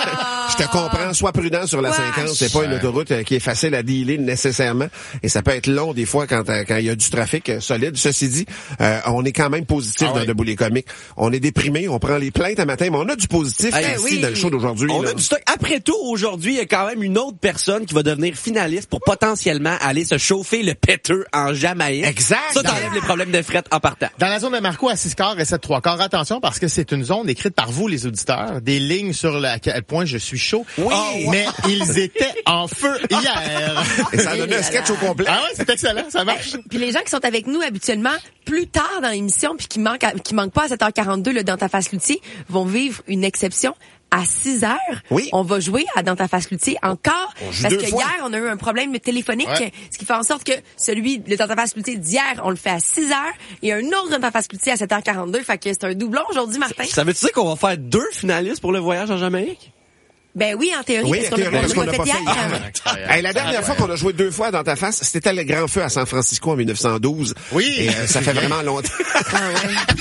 Je te comprends, sois prudent sur la ouais. cinquante. C'est pas une autoroute euh, qui est facile à dealer nécessairement. Et ça peut être long des fois quand euh, quand il y a du trafic euh, solide. Ceci dit, euh, on est quand même positif ah dans oui. Debout les comiques. On est déprimé, on prend les plaintes à matin, mais on a du positif hey, ici oui. dans le show d'aujourd'hui. On là. a du stock. Après tout, aujourd'hui, il y a quand même une autre personne qui va devenir finaliste pour potentiellement aller se chauffer le péteux en Jamaïque. Exact. Ça t'enlève les problèmes de fret en partant. Dans la zone de Marco à six quarts et sept trois quarts, attention parce que c'est une zone écrite par vous les auditeurs, des lignes sur le, à quel point je suis chaud. Oui. Oh, mais ils étaient en feu hier. Et ça a donné un sketch au complet. Ah ouais, c'est excellent, ça marche. Puis les gens qui sont avec nous habituellement plus tard dans l'émission puis qui manquent à, qui manquent pas à sept heures quarante-deux là dans ta face Loutier vont vivre une exception. À six heures, oui. on va jouer à Dans ta face Loutier encore. Parce que fois. hier, on a eu un problème téléphonique, ouais. ce qui fait en sorte que celui de Dans ta face Loutier d'hier, on le fait à six heures et un autre Dans ta face Loutier à sept heures quarante-deux. Fait que c'est un doublon aujourd'hui, Martin. Ça veut-tu dire qu'on va faire deux finalistes pour le voyage en Jamaïque? Ben oui, en théorie, oui, parce qu'on théorie, a, parce qu'on a pas fait hier. Ah, hey, la dernière fois qu'on a joué deux fois Dans ta face, c'était le Grand Feu à San Francisco en dix-neuf cent douze. Oui. Et euh, ça fait vraiment longtemps. Ah ouais.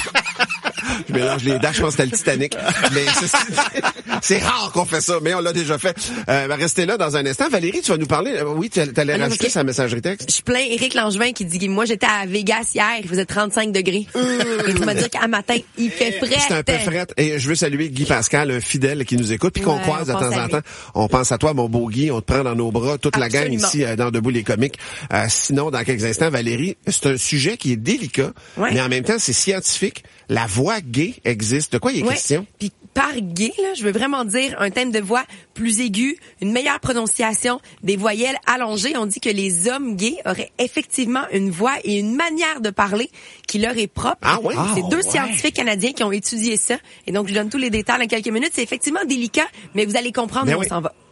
Je mélange les dates, je pense que c'était le Titanic. Mais c'est, c'est rare qu'on fait ça, mais on l'a déjà fait. Euh, restez là dans un instant. Valérie, tu vas nous parler. Oui, tu allais ah rajouter sa messagerie texte. Je plains Éric Langevin qui dit, moi j'étais à Vegas hier, il faisait trente-cinq degrés. Mmh. Et tu m'as dit qu'à matin, il fait fret. C'est un peu fret. Et je veux saluer Guy Pascal, un fidèle qui nous écoute, puis qu'on ouais, croise de temps en temps. On pense à toi, mon beau Guy. On te prend dans nos bras, toute Absolument. la gang ici euh, dans Debout les comiques. Euh, sinon, dans quelques instants, Valérie, c'est un sujet qui est délicat, ouais. mais en même temps, c'est scientifique. La voix gay existe. De quoi il est ouais. question? Puis par gay, là, je veux vraiment dire un thème de voix plus aigu, une meilleure prononciation, des voyelles allongées. On dit que les hommes gays auraient effectivement une voix et une manière de parler qui leur est propre. Ah ouais? C'est oh, deux ouais. scientifiques canadiens qui ont étudié ça. Et donc, je donne tous les détails dans quelques minutes. C'est effectivement délicat, mais vous allez comprendre où oui. on s'en va.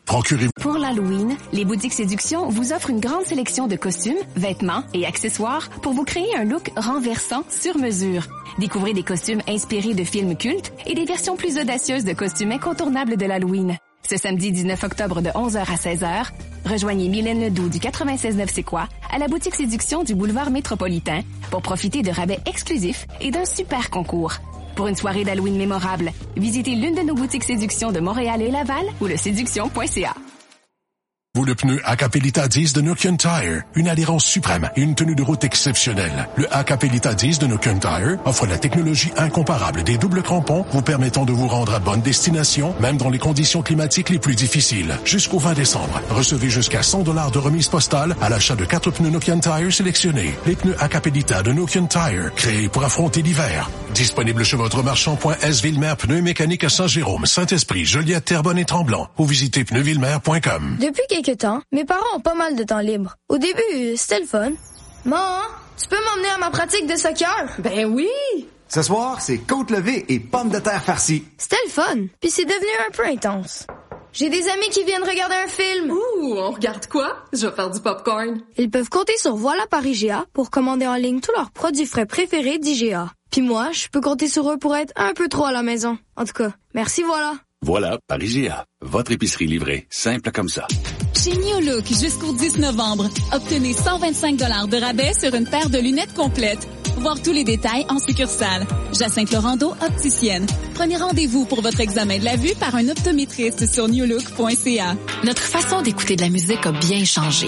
Pour l'Halloween, les boutiques Séduction vous offrent une grande sélection de costumes, vêtements et accessoires pour vous créer un look renversant sur mesure. Découvrez des costumes inspirés de films cultes et des versions plus audacieuses de costumes incontournables de l'Halloween. Ce samedi dix-neuf octobre de onze heures à seize heures, rejoignez Mylène Ledoux du quatre-vingt-seize neuf C'est quoi à la boutique Séduction du boulevard Métropolitain pour profiter de rabais exclusifs et d'un super concours. Pour une soirée d'Halloween mémorable, visitez l'une de nos boutiques Séduction de Montréal et Laval ou le séduction point c a. le pneu Acapelita dix de Nokian Tire. Une adhérence suprême et une tenue de route exceptionnelle. Le Acapelita dix de Nokian Tire offre la technologie incomparable des doubles crampons vous permettant de vous rendre à bonne destination, même dans les conditions climatiques les plus difficiles. Jusqu'au vingt décembre, recevez jusqu'à cent dollars de remise postale à l'achat de quatre pneus Nokian Tire sélectionnés. Les pneus Acapelita de Nokian Tire, créés pour affronter l'hiver. Disponible chez votre marchand point S Villemer Pneus Mécaniques à Saint-Jérôme, Saint-Esprit, Joliette, Terrebonne et Tremblant. Ou visitez pneus villemer point com. Depuis quelques temps, mes parents ont pas mal de temps libre. Au début, c'était le fun. Maman, tu peux m'emmener à ma pratique de soccer? Ben oui! Ce soir, c'est côte levée et pommes de terre farcies. C'était le fun, puis c'est devenu un peu intense. J'ai des amis qui viennent regarder un film. Ouh, on regarde quoi? Je vais faire du popcorn. Ils peuvent compter sur Voilà par I G A pour commander en ligne tous leurs produits frais préférés d'I G A. Puis moi, je peux compter sur eux pour être un peu trop à la maison. En tout cas, merci Voilà. Voilà par I G A. Votre épicerie livrée, simple comme ça. Chez New Look, jusqu'au dix novembre, obtenez cent vingt-cinq dollars de rabais sur une paire de lunettes complètes. Voir tous les détails en succursale. Jacinthe Laurando, opticienne. Prenez rendez-vous pour votre examen de la vue par un optométriste sur new look point c a. Notre façon d'écouter de la musique a bien changé.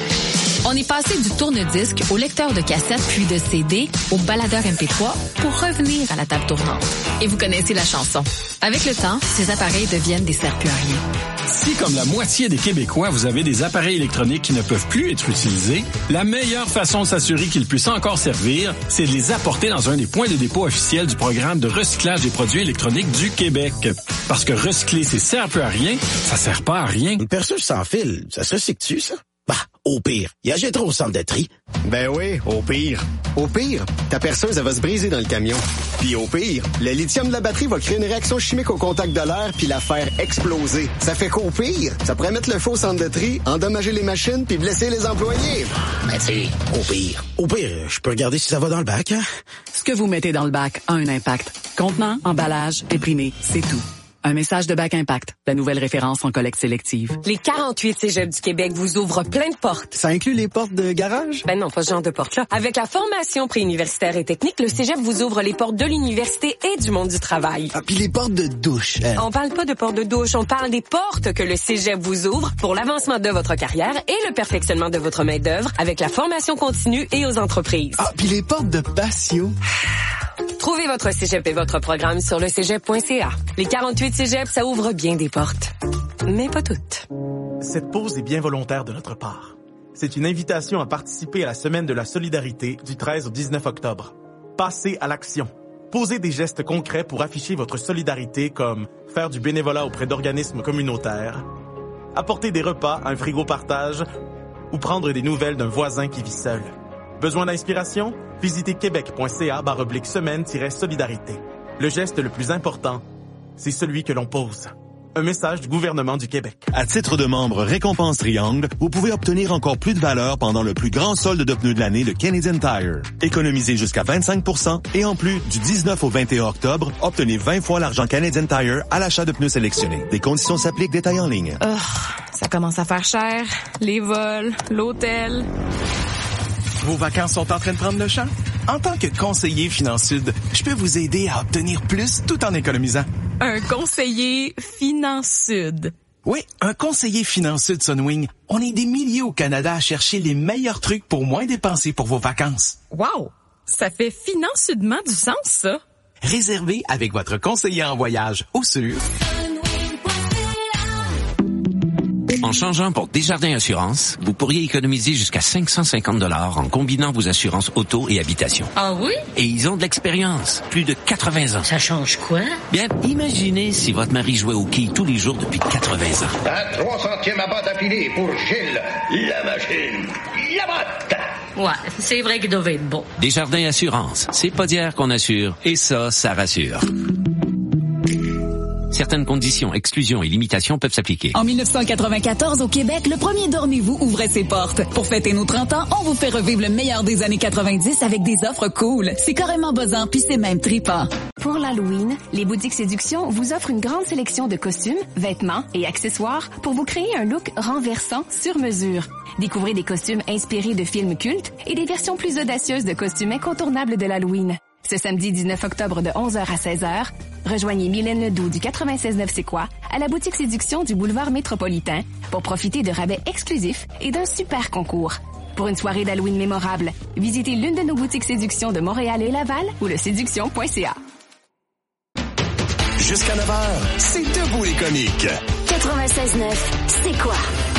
On est passé du tourne-disque au lecteur de cassette puis de C D au baladeur M P trois pour revenir à la table tournante. Et vous connaissez la chanson. Avec le temps, ces appareils deviennent des serre-plus à rien. Si, comme la moitié des Québécois, vous avez des appareils électroniques qui ne peuvent plus être utilisés, la meilleure façon de s'assurer qu'ils puissent encore servir, c'est de les apporter dans un des points de dépôt officiels du programme de recyclage des produits électroniques du Québec. Parce que recycler, c'est sert plus à rien, ça sert pas à rien. Une perceuse sans fil, ça se recycle-tu, ça? Bah, au pire, il y a trop au centre de tri. Ben oui, au pire. Au pire, ta perceuse, elle va se briser dans le camion. Puis au pire, le lithium de la batterie va créer une réaction chimique au contact de l'air puis la faire exploser. Ça fait qu'au pire, ça pourrait mettre le feu au centre de tri, endommager les machines puis blesser les employés. Ben tu sais, au pire. Au pire, je peux regarder si ça va dans le bac, hein? Ce que vous mettez dans le bac a un impact. Contenant, emballage, imprimé, c'est tout. Un message de Bac Impact, la nouvelle référence en collecte sélective. Les quarante-huit cégeps du Québec vous ouvrent plein de portes. Ça inclut les portes de garage? Ben non, pas ce genre de portes-là. Avec la formation préuniversitaire et technique, le cégep vous ouvre les portes de l'université et du monde du travail. Ah, puis les portes de douche. Hein? On parle pas de portes de douche, on parle des portes que le cégep vous ouvre pour l'avancement de votre carrière et le perfectionnement de votre main-d'œuvre avec la formation continue et aux entreprises. Ah, puis les portes de patio. Trouvez votre cégep et votre programme sur le cégep point c a. Les quarante-huit cégeps, ça ouvre bien des portes. Mais pas toutes. Cette pause est bien volontaire de notre part. C'est une invitation à participer à la Semaine de la solidarité du treize au dix-neuf octobre. Passez à l'action. Posez des gestes concrets pour afficher votre solidarité comme faire du bénévolat auprès d'organismes communautaires, apporter des repas, un frigo partage ou prendre des nouvelles d'un voisin qui vit seul. Besoin d'inspiration? Visitez québec point c a barre oblique semaine tiret solidarité. Le geste le plus important, c'est celui que l'on pose. Un message du gouvernement du Québec. À titre de membre Récompense Triangle, vous pouvez obtenir encore plus de valeur pendant le plus grand solde de pneus de l'année de Canadian Tire. Économisez jusqu'à vingt-cinq pour cent et en plus, du dix-neuf au vingt et un octobre, obtenez vingt fois l'argent Canadian Tire à l'achat de pneus sélectionnés. Des conditions s'appliquent, détails en ligne. Oh, ça commence à faire cher. Les vols, l'hôtel... Vos vacances sont en train de prendre le champ? En tant que conseiller Finansud, je peux vous aider à obtenir plus tout en économisant. Un conseiller Finansud. Oui, un conseiller Finansud Sunwing. On est des milliers au Canada à chercher les meilleurs trucs pour moins dépenser pour vos vacances. Wow! Ça fait financièrement du sens, ça. Réservez avec votre conseiller en voyage au sûr. En changeant pour Desjardins Assurance, vous pourriez économiser jusqu'à cinq cent cinquante dollars en combinant vos assurances auto et habitation. Ah oui? Et ils ont de l'expérience, plus de quatre-vingts ans. Ça change quoi? Bien, imaginez si votre mari jouait au quai tous les jours depuis quatre-vingts ans. Un trois centièmes à battre d'affilée pour Gilles, la machine, la batte. Ouais, c'est vrai qu'il devait être bon. Desjardins Assurance, c'est pas d'hier qu'on assure, et ça, ça rassure. Certaines conditions, exclusions et limitations peuvent s'appliquer. En dix-neuf cent quatre-vingt-quatorze, au Québec, le premier Dormez-vous ouvrait ses portes. Pour fêter nos trente ans, on vous fait revivre le meilleur des années quatre-vingt-dix avec des offres cool. C'est carrément buzzant, puis c'est même trippant. Pour l'Halloween, les boutiques Séduction vous offrent une grande sélection de costumes, vêtements et accessoires pour vous créer un look renversant sur mesure. Découvrez des costumes inspirés de films cultes et des versions plus audacieuses de costumes incontournables de l'Halloween. Ce samedi dix-neuf octobre de onze heures à seize heures, Rejoignez Mylène Ledoux du quatre-vingt-seize neuf C'est quoi à la boutique Séduction du boulevard Métropolitain pour profiter de rabais exclusifs et d'un super concours. Pour une soirée d'Halloween mémorable, visitez l'une de nos boutiques Séduction de Montréal et Laval ou le séduction point c a. Jusqu'à neuf heures, c'est Debout les comiques. quatre-vingt-seize neuf C'est quoi?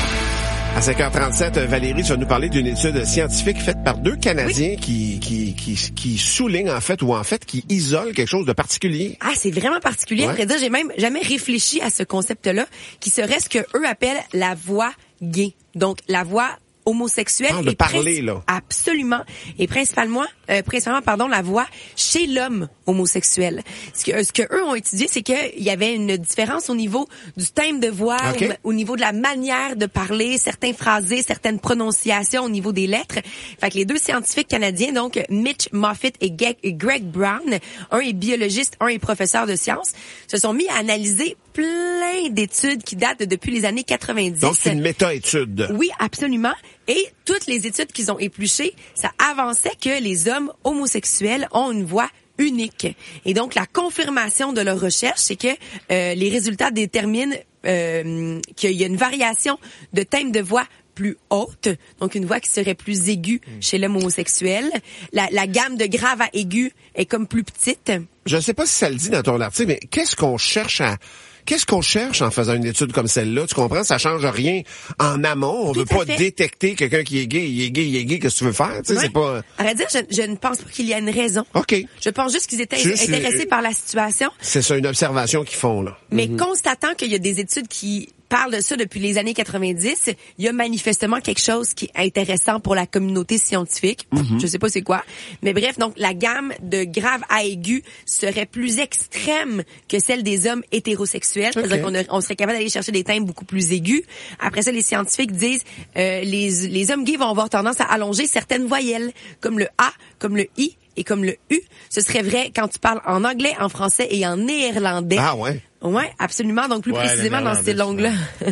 À cinq heures trente-sept, Valérie, tu vas nous parler d'une étude scientifique faite par deux Canadiens oui. qui, qui, qui, qui soulignent, en fait, ou en fait, qui isolent quelque chose de particulier. Ah, c'est vraiment particulier. Ouais. À vrai dire, j'ai même jamais réfléchi à ce concept-là, qui serait ce que eux appellent la voix gay. Donc, la voix homosexuelle. Ah, de parler, là. Absolument. Et principalement, euh, principalement, pardon, la voix chez l'homme homosexuel. Ce que, ce que eux ont étudié, c'est qu'il y avait une différence au niveau du thème de voix, okay. au, au niveau de la manière de parler, certains phrasés, certaines prononciations au niveau des lettres. Fait que les deux scientifiques canadiens, donc Mitch Moffitt et Greg Brown, un est biologiste, un est professeur de sciences, se sont mis à analyser plein d'études qui datent de depuis les années quatre-vingt-dix. Donc, c'est une méta-étude. Oui, absolument. Et toutes les études qu'ils ont épluchées, ça avançait que les hommes homosexuels ont une voix unique. Et donc, la confirmation de leur recherche, c'est que euh, les résultats déterminent euh, qu'il y a une variation de thème de voix plus haute, donc une voix qui serait plus aiguë mmh. chez l'homme homosexuel. La, la gamme de grave à aigu est comme plus petite. Je ne sais pas si ça le dit dans ton article, mais qu'est-ce qu'on cherche à... Qu'est-ce qu'on cherche en faisant une étude comme celle-là? Tu comprends? Ça change rien en amont. On Tout veut pas fait. détecter quelqu'un qui est gay. Il est gay, il est gay. Qu'est-ce que tu veux faire? Tu sais, ouais. c'est pas... À vrai dire, je, je ne pense pas qu'il y a une raison. OK. Je pense juste qu'ils étaient juste intéressés une... par la situation. C'est ça, une observation qu'ils font, là. Mais mm-hmm. constatant qu'il y a des études qui parlent de ça depuis les années quatre-vingt-dix, il y a manifestement quelque chose qui est intéressant pour la communauté scientifique. Mm-hmm. Je sais pas c'est quoi. Mais bref, donc, la gamme de grave à aigu serait plus extrême que celle des hommes hétérosexuels. Okay. C'est-à-dire qu'on a, on serait capable d'aller chercher des thèmes beaucoup plus aigus. Après ça, les scientifiques disent euh, les, les hommes gays vont avoir tendance à allonger certaines voyelles, comme le A, comme le I et comme le U. Ce serait vrai quand tu parles en anglais, en français et en néerlandais. Ah ouais? Ouais, absolument. Donc, plus ouais, précisément dans ces langues-là.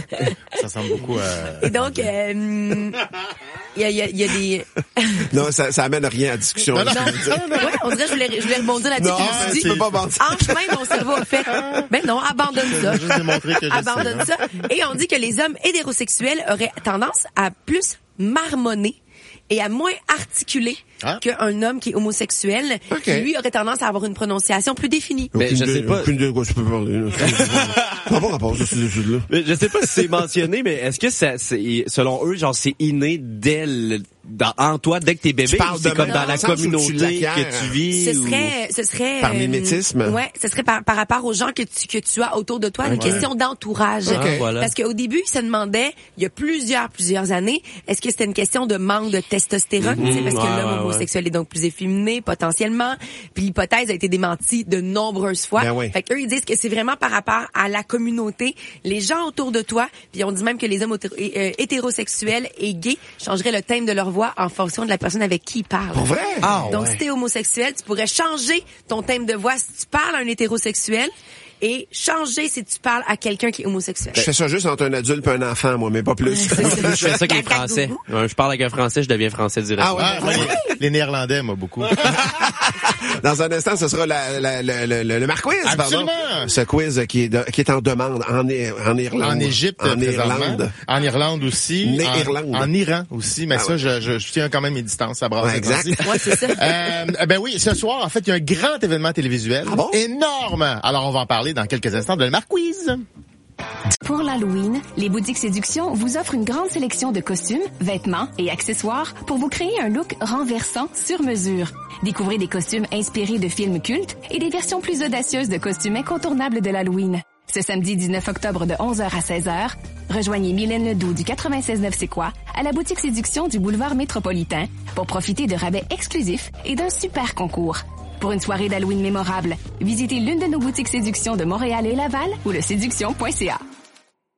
Ça ressemble beaucoup à... Et donc, il euh, y, a, y, a, y a des... non, ça, ça amène rien à la discussion. Non, non, non, non. Ouais, on dirait que je voulais, je voulais rebondir là-dessus. Non, ah, tu peux pas mentir. En chemin, mon cerveau a fait... Ben non, abandonne ça. Juste démontrer que je abandonne sais, ça. Hein. Et on dit que les hommes hétérosexuels auraient tendance à plus marmonner et à moins articuler ah. qu'un homme qui est homosexuel, okay. qui lui aurait tendance à avoir une prononciation plus définie. Mais aucune je sais pas. Aucune de quoi tu peux parler. Ça va rapport à ces études-là. Mais je sais pas si c'est mentionné, mais est-ce que ça, c'est, selon eux, genre, c'est inné dès le, dans, en toi, dès que t'es bébé, c'est comme dans la communauté que tu vis? Ce serait, ce serait, par mimétisme? Euh, ouais, ce serait par, par rapport aux gens que tu, que tu as autour de toi, okay. une question d'entourage. Okay. Voilà. Parce qu'au début, ils se demandaient, il y a plusieurs, plusieurs années, est-ce que c'était une question de manque de testostérone? Mm-hmm. C'est parce que ouais, l'homme ouais, homosexuel ouais. est donc plus efféminé, potentiellement. Puis l'hypothèse a été démentie de nombreuses fois. Ben oui. Fait qu'eux, ils disent que c'est vraiment par rapport à la communauté, les gens autour de toi. Puis on dit même que les hommes hétérosexuels et gays changeraient le thème de leur voix en fonction de la personne avec qui ils parlent. Pour vrai? Ah, donc, ouais. si t'es homosexuel, tu pourrais changer ton thème de voix si tu parles à un hétérosexuel et changer si tu parles à quelqu'un qui est homosexuel. Je fais ça juste entre un adulte et un enfant, moi, mais pas plus. Je fais ça avec les Français. Je parle avec un Français, je deviens français directement. Ah ouais? Ah, les, les Néerlandais, moi, beaucoup. Dans un instant, ce sera la, la, la, le, le, le Marquiz, Absolument. pardon. Ce quiz qui est, de, qui est en demande en, en Irlande. En Égypte, en Irlande. En Irlande aussi. En, en Iran aussi, mais ah, ça, ouais. je, je, je tiens quand même mes distances à brasse. Ouais, exact. Ouais, c'est ça. Euh, ben oui, ce soir, en fait, il y a un grand événement télévisuel. Ah bon? Énorme. Alors, on va en parler dans quelques instants de le Marquiz. Pour l'Halloween, les boutiques Séduction vous offrent une grande sélection de costumes, vêtements et accessoires pour vous créer un look renversant sur mesure. Découvrez des costumes inspirés de films cultes et des versions plus audacieuses de costumes incontournables de l'Halloween. Ce samedi dix-neuf octobre de onze heures à seize heures, rejoignez Mylène Ledoux du quatre-vingt-seize neuf C'est quoi à la boutique Séduction du boulevard Métropolitain pour profiter de rabais exclusifs et d'un super concours. Pour une soirée d'Halloween mémorable, visitez l'une de nos boutiques Séduction de Montréal et Laval ou le séduction point c a.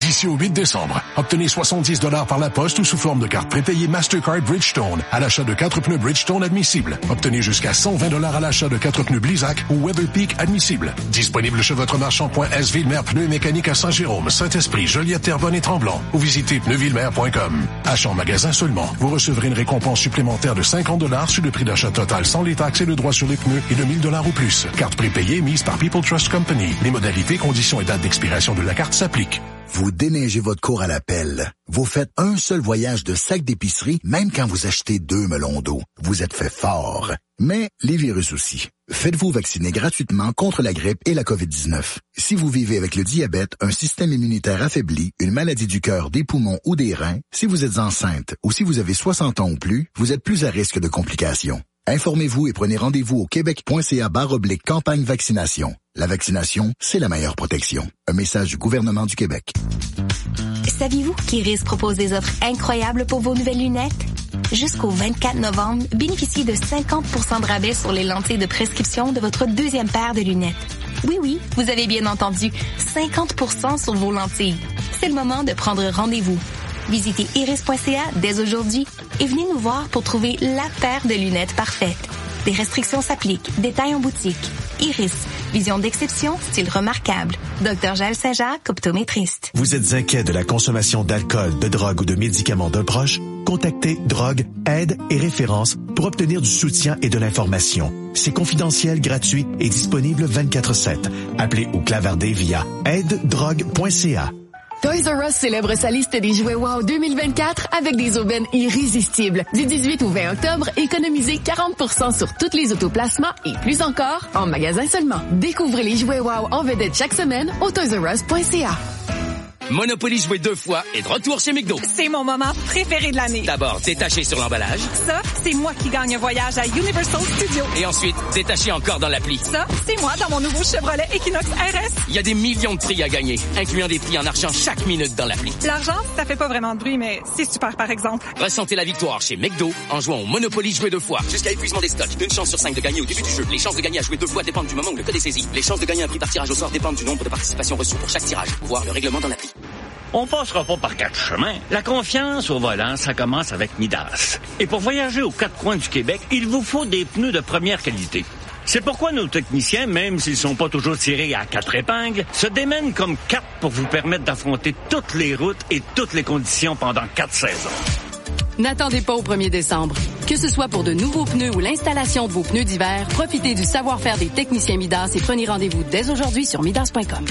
D'ici au huit décembre, obtenez soixante-dix dollars par la poste ou sous forme de carte prépayée Mastercard Bridgestone à l'achat de quatre pneus Bridgestone admissibles. Obtenez jusqu'à cent vingt dollars à l'achat de quatre pneus Blizzak ou Weatherpeak admissibles. Disponible chez votre marchand point S Villemer Pneus Mécaniques à Saint-Jérôme, Saint-Esprit, Joliette, Terrebonne et Tremblant. Ou visitez pneus villemer point com. Achat en magasin seulement. Vous recevrez une récompense supplémentaire de cinquante dollars sur le prix d'achat total sans les taxes et le droit sur les pneus et de mille dollars ou plus. Carte prépayée mise par People Trust Company. Les modalités, conditions et dates d'expiration de la carte s'appliquent. Vous déneigez votre cour à la pelle. Vous faites un seul voyage de sac d'épicerie, même quand vous achetez deux melons d'eau. Vous êtes fait fort. Mais les virus aussi. Faites-vous vacciner gratuitement contre la grippe et la covid dix-neuf. Si vous vivez avec le diabète, un système immunitaire affaibli, une maladie du cœur, des poumons ou des reins, si vous êtes enceinte ou si vous avez soixante ans ou plus, vous êtes plus à risque de complications. Informez-vous et prenez rendez-vous au québec.ca barre oblique campagne vaccination. La vaccination, c'est la meilleure protection. Un message du gouvernement du Québec. Saviez-vous qu'Iris propose des offres incroyables pour vos nouvelles lunettes? Jusqu'au vingt-quatre novembre, bénéficiez de cinquante pour cent de rabais sur les lentilles de prescription de votre deuxième paire de lunettes. Oui, oui, vous avez bien entendu, cinquante pour cent sur vos lentilles. C'est le moment de prendre rendez-vous. Visitez iris point c a dès aujourd'hui et venez nous voir pour trouver la paire de lunettes parfaite. Des restrictions s'appliquent. Détails en boutique. Iris. Vision d'exception, style remarquable. Docteur Jaël Saint-Jacques, optométriste. Vous êtes inquiet de la consommation d'alcool, de drogue ou de médicaments d'un proche? Contactez Drogue, Aide et Référence pour obtenir du soutien et de l'information. C'est confidentiel, gratuit et disponible vingt-quatre sept. Appelez ou clavardez via aide drogue point c a. Toys R Us célèbre sa liste des jouets Wow deux mille vingt-quatre avec des aubaines irrésistibles. Du dix-huit au vingt octobre, économisez quarante pour cent sur tous les autoplacements et plus encore en magasin seulement. Découvrez les jouets Wow en vedette chaque semaine au toys r us point c a. Monopoly joué deux fois et de retour chez McDo. C'est mon moment préféré de l'année. D'abord, détaché sur l'emballage. Ça, c'est moi qui gagne un voyage à Universal Studios. Et ensuite, détaché encore dans l'appli. Ça, c'est moi dans mon nouveau Chevrolet Equinox R S. Il y a des millions de prix à gagner, incluant des prix en argent chaque minute dans l'appli. L'argent, ça fait pas vraiment de bruit, mais c'est super par exemple. Ressentez la victoire chez McDo en jouant au Monopoly joué deux fois. Jusqu'à épuisement des stocks. Une chance sur cinq de gagner au début du jeu. Les chances de gagner à jouer deux fois dépendent du moment où le code est saisi. Les chances de gagner un prix par tirage au sort dépendent du nombre de participations reçues pour chaque tirage. Voir le règlement dans l'appli. On passera pas par quatre chemins. La confiance au volant, ça commence avec Midas. Et pour voyager aux quatre coins du Québec, il vous faut des pneus de première qualité. C'est pourquoi nos techniciens, même s'ils sont pas toujours tirés à quatre épingles, se démènent comme quatre pour vous permettre d'affronter toutes les routes et toutes les conditions pendant quatre saisons. N'attendez pas au premier décembre. Que ce soit pour de nouveaux pneus ou l'installation de vos pneus d'hiver, profitez du savoir-faire des techniciens Midas et prenez rendez-vous dès aujourd'hui sur midas point com.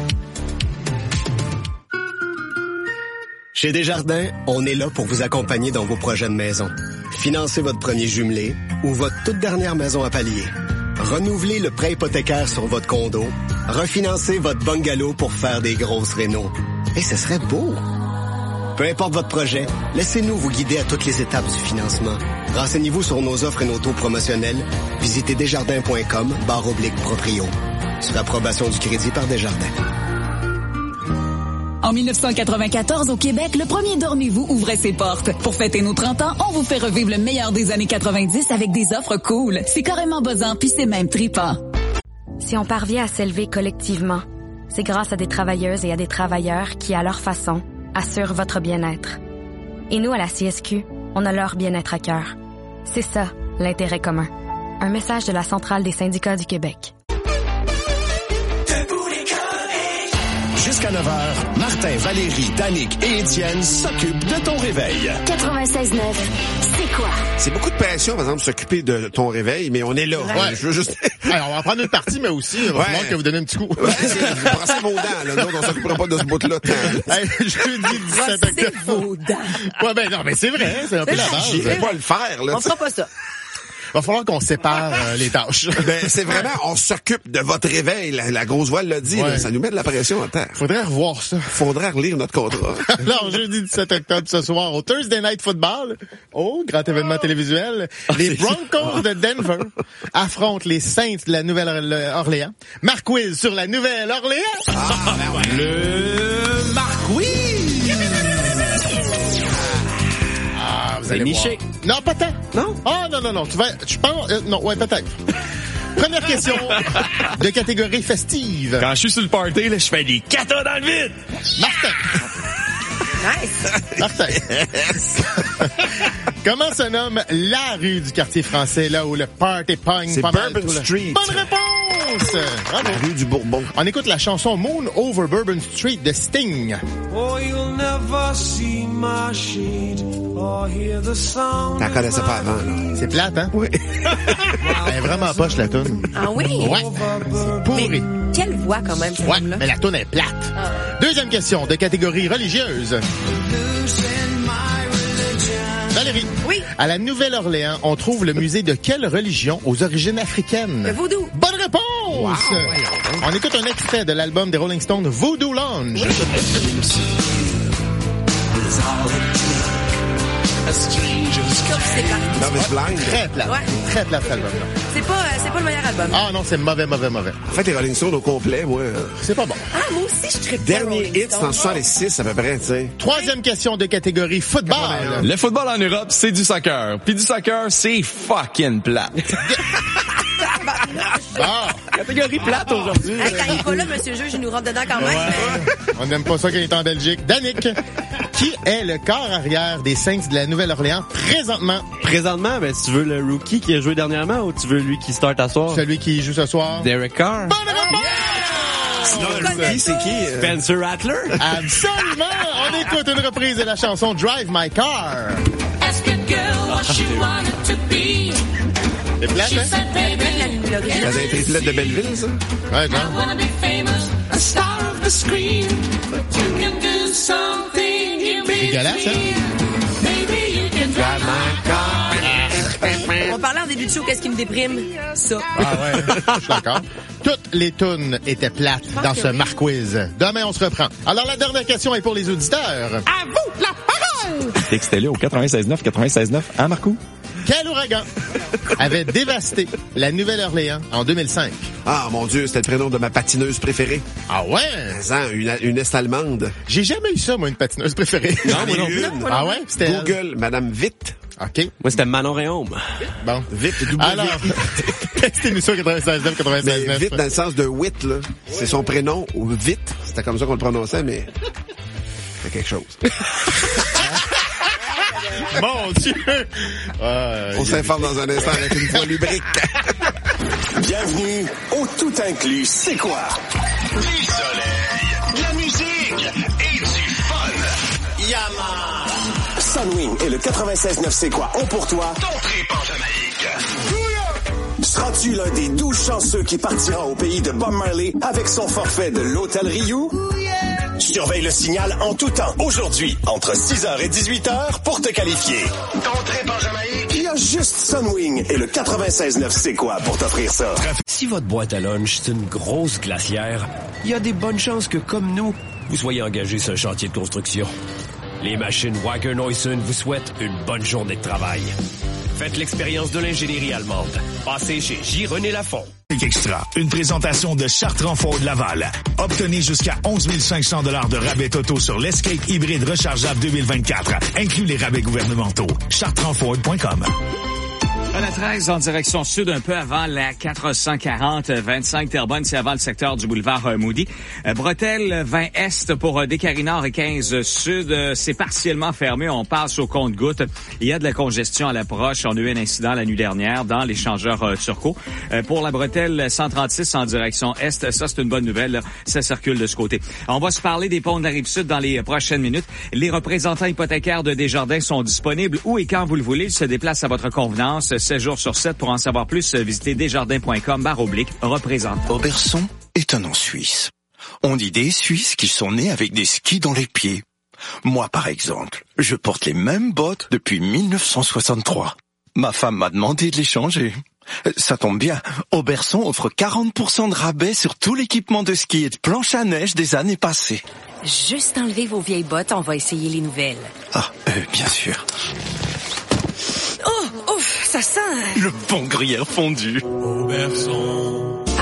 Chez Desjardins, on est là pour vous accompagner dans vos projets de maison. Financez votre premier jumelé ou votre toute dernière maison à palier. Renouvelez le prêt hypothécaire sur votre condo. Refinancez votre bungalow pour faire des grosses rénos. Et ce serait beau! Peu importe votre projet, laissez-nous vous guider à toutes les étapes du financement. Renseignez-vous sur nos offres et nos taux promotionnels. Visitez desjardins point com barre oblique proprio. Sur approbation du crédit par Desjardins. En dix-neuf cent quatre-vingt-quatorze, au Québec, le premier Dormez-vous ouvrait ses portes. Pour fêter nos trente ans, on vous fait revivre le meilleur des années quatre-vingt-dix avec des offres cool. C'est carrément buzzant, puis c'est même trippant. Si on parvient à s'élever collectivement, c'est grâce à des travailleuses et à des travailleurs qui, à leur façon, assurent votre bien-être. Et nous, à la C S Q, on a leur bien-être à cœur. C'est ça, l'intérêt commun. Un message de la Centrale des syndicats du Québec. Jusqu'à neuf heures, Martin, Valérie, Danick et Étienne s'occupent de ton réveil. quatre-vingt-seize neuf, c'est quoi? C'est beaucoup de pression, par exemple, s'occuper de ton réveil, mais on est là. Ouais. Je veux juste... Alors, on va prendre une partie, mais aussi, il va falloir ouais. que vous donnez un petit coup. Ouais, c'est, brassez vos dents, là. Nous, on s'occupera pas de ce bout-là. Hey, jeudi dix-sept octobre. vos dents. Ouais, ben non, mais c'est vrai, c'est un peu la base. Je vais pas le faire, là. On fera pas ça. Va falloir qu'on sépare euh, les tâches. Ben, c'est vraiment, on s'occupe de votre réveil. La, la grosse voile l'a dit, ouais. là, ça nous met de la pression en terre. Faudrait revoir ça. Faudrait relire notre contrat. Alors, jeudi dix-sept octobre ce soir, au Thursday Night Football, oh, grand événement télévisuel, les Broncos de Denver affrontent les Saints de la Nouvelle-Orléans. Marquise sur la Nouvelle-Orléans. Ah, ben ouais. Le Marquise. Vous allez niché. Non, pas tant. Non? Ah, oh, non, non, non. Tu vas, je pense, euh, non, ouais, peut-être. Première question de catégorie festive. Quand je suis sur le party, là, je fais des katas dans le vide. Martin. Nice. Martin. Comment se nomme la rue du quartier français, là où le party pogne C'est pas mal? Bourbon tout, là? Street. Bonne réponse! Bravo. La rue du Bourbon. On écoute la chanson Moon Over Bourbon Street de Sting. Oh, you'll never see my shade or hear the sound. T'en connaissais pas avant, là. C'est plate, hein? Oui. Elle est vraiment poche, la toune. Ah oui? Ouais. C'est pourri. Quelle voix, quand même, cette Ouais, femme-là. mais la toune est plate. Ah. Deuxième question de catégorie religieuse. Valérie. Oui. À la Nouvelle-Orléans, on trouve le musée de quelle religion aux origines africaines? Le vaudou. Bonne réponse! Wow. On écoute un extrait de l'album des Rolling Stones, Voodoo Lounge. C'est pas. Love is Blind. Très plate. Ouais. Très plate, cet album-là. C'est pas, euh, c'est pas le meilleur album. Ah non, c'est mauvais, mauvais, mauvais. En fait, les Rolling Stones au complet, moi. C'est pas bon. Ah, moi aussi, je tripe pas Dernier Rolling hit, c'est Stone. en soixante-six à peu près, tu sais. Troisième question de catégorie football. Le football en Europe, c'est du soccer. Puis du soccer, c'est fucking plate. Bon. Catégorie plate aujourd'hui. Hey, quand il est pas là, monsieur Juge, il nous rentre dedans quand même. Ouais. On n'aime pas ça quand il est en Belgique. Danick, qui est le corps arrière des Saints de la Nouvelle-Orléans présentement? Présentement, ben, tu veux le rookie qui a joué dernièrement ou tu veux lui qui start à soir? Celui qui joue ce soir. Derek Carr. Bonne réponse! Sinon, le rookie, c'est qui? euh? Spencer Rattler. Absolument! On écoute une reprise de la chanson Drive My Car. C'est plate, hein? C'est un triplet de Belleville, ça? Ouais, non? Dégueulasse, hein? On parlait en début de show, qu'est-ce qui me déprime? Ça. Ah ouais, je suis d'accord. Toutes les tunes étaient plates dans ce Marquiz. Demain, on se reprend. Alors, la dernière question est pour les auditeurs. À vous la parole! Textez-le au quatre-vingt-seize neuf, quatre-vingt-seize neuf, hein, Marcou? Quel ouragan avait dévasté la Nouvelle-Orléans en deux mille cinq? Ah, mon Dieu, c'était le prénom de ma patineuse préférée. Ah ouais? Hein, une, une Est-Allemande. J'ai jamais eu ça, moi, une patineuse préférée. Non, moi non plus. Ah ouais? C'était Google, Madame Vite. OK. Moi, c'était Manon Réaume. Bon. Vite, double Alors, textez-nous ça quatre-vingt-seize neuf, quatre-vingt-seize neuf. Vite dans le sens de Wit, là. C'est son prénom, ou Vite. C'était comme ça qu'on le prononçait, mais c'est quelque chose. Mon Dieu! Ah, On s'informe dans un instant avec une voix lubrique. Bienvenue au Tout Inclus. C'est quoi? Du soleil, de la musique et du fun. Yama! Sunwing et le quatre-vingt-seize neuf C'est quoi ont pour toi ton trip en Jamaïque. Seras-tu l'un des douze chanceux qui partira au pays de Bob Marley avec son forfait de l'Hôtel Ryu? Surveille le signal en tout temps. Aujourd'hui, entre six heures et dix-huit heures pour te qualifier. Ton trip en Jamaïque. Il y a juste Sunwing et le quatre-vingt-seize neuf C'est quoi pour t'offrir ça. Si votre boîte à lunch, c'est une grosse glacière, il y a des bonnes chances que, comme nous, vous soyez engagé sur un chantier de construction. Les machines Wacker Neuson vous souhaitent une bonne journée de travail. Faites l'expérience de l'ingénierie allemande. Passez chez J. René Lafont. Extra, une présentation de Chartrand Ford Laval. Obtenez jusqu'à onze mille cinq cents dollars de rabais totaux sur l'Escape hybride rechargeable deux mille vingt-quatre, inclus les rabais gouvernementaux. chartrand ford point com. À la treize, en direction sud, un peu avant la quatre cent quarante, vingt-cinq Terrebonne, c'est avant le secteur du boulevard euh, Moody. Euh, Bretelles, vingt Est pour euh, Descaries-Nord et quinze Sud, euh, c'est partiellement fermé. On passe au compte-gouttes. Il y a de la congestion à l'approche. On a eu un incident la nuit dernière dans l'échangeur euh, Turcot. Euh, pour la Bretelle, cent trente-six en direction Est, ça c'est une bonne nouvelle. Là. Ça circule de ce côté. On va se parler des ponts de la Rive-Sud dans les prochaines minutes. Les représentants hypothécaires de Desjardins sont disponibles où et quand vous le voulez. Ils se déplacent à votre convenance. sept jours sur sept. Pour en savoir plus, visitez desjardins point com barre oblique représentant. Oberson est un nom suisse. On dit des Suisses qui sont nés avec des skis dans les pieds. Moi, par exemple, je porte les mêmes bottes depuis mille neuf cent soixante-trois. Ma femme m'a demandé de les changer. Ça tombe bien, Oberson offre quarante pour cent de rabais sur tout l'équipement de ski et de planche à neige des années passées. Juste enlever vos vieilles bottes, on va essayer les nouvelles. Ah, euh, bien sûr. Oh, ouf, ça sent... Le bon gruyère fondu. À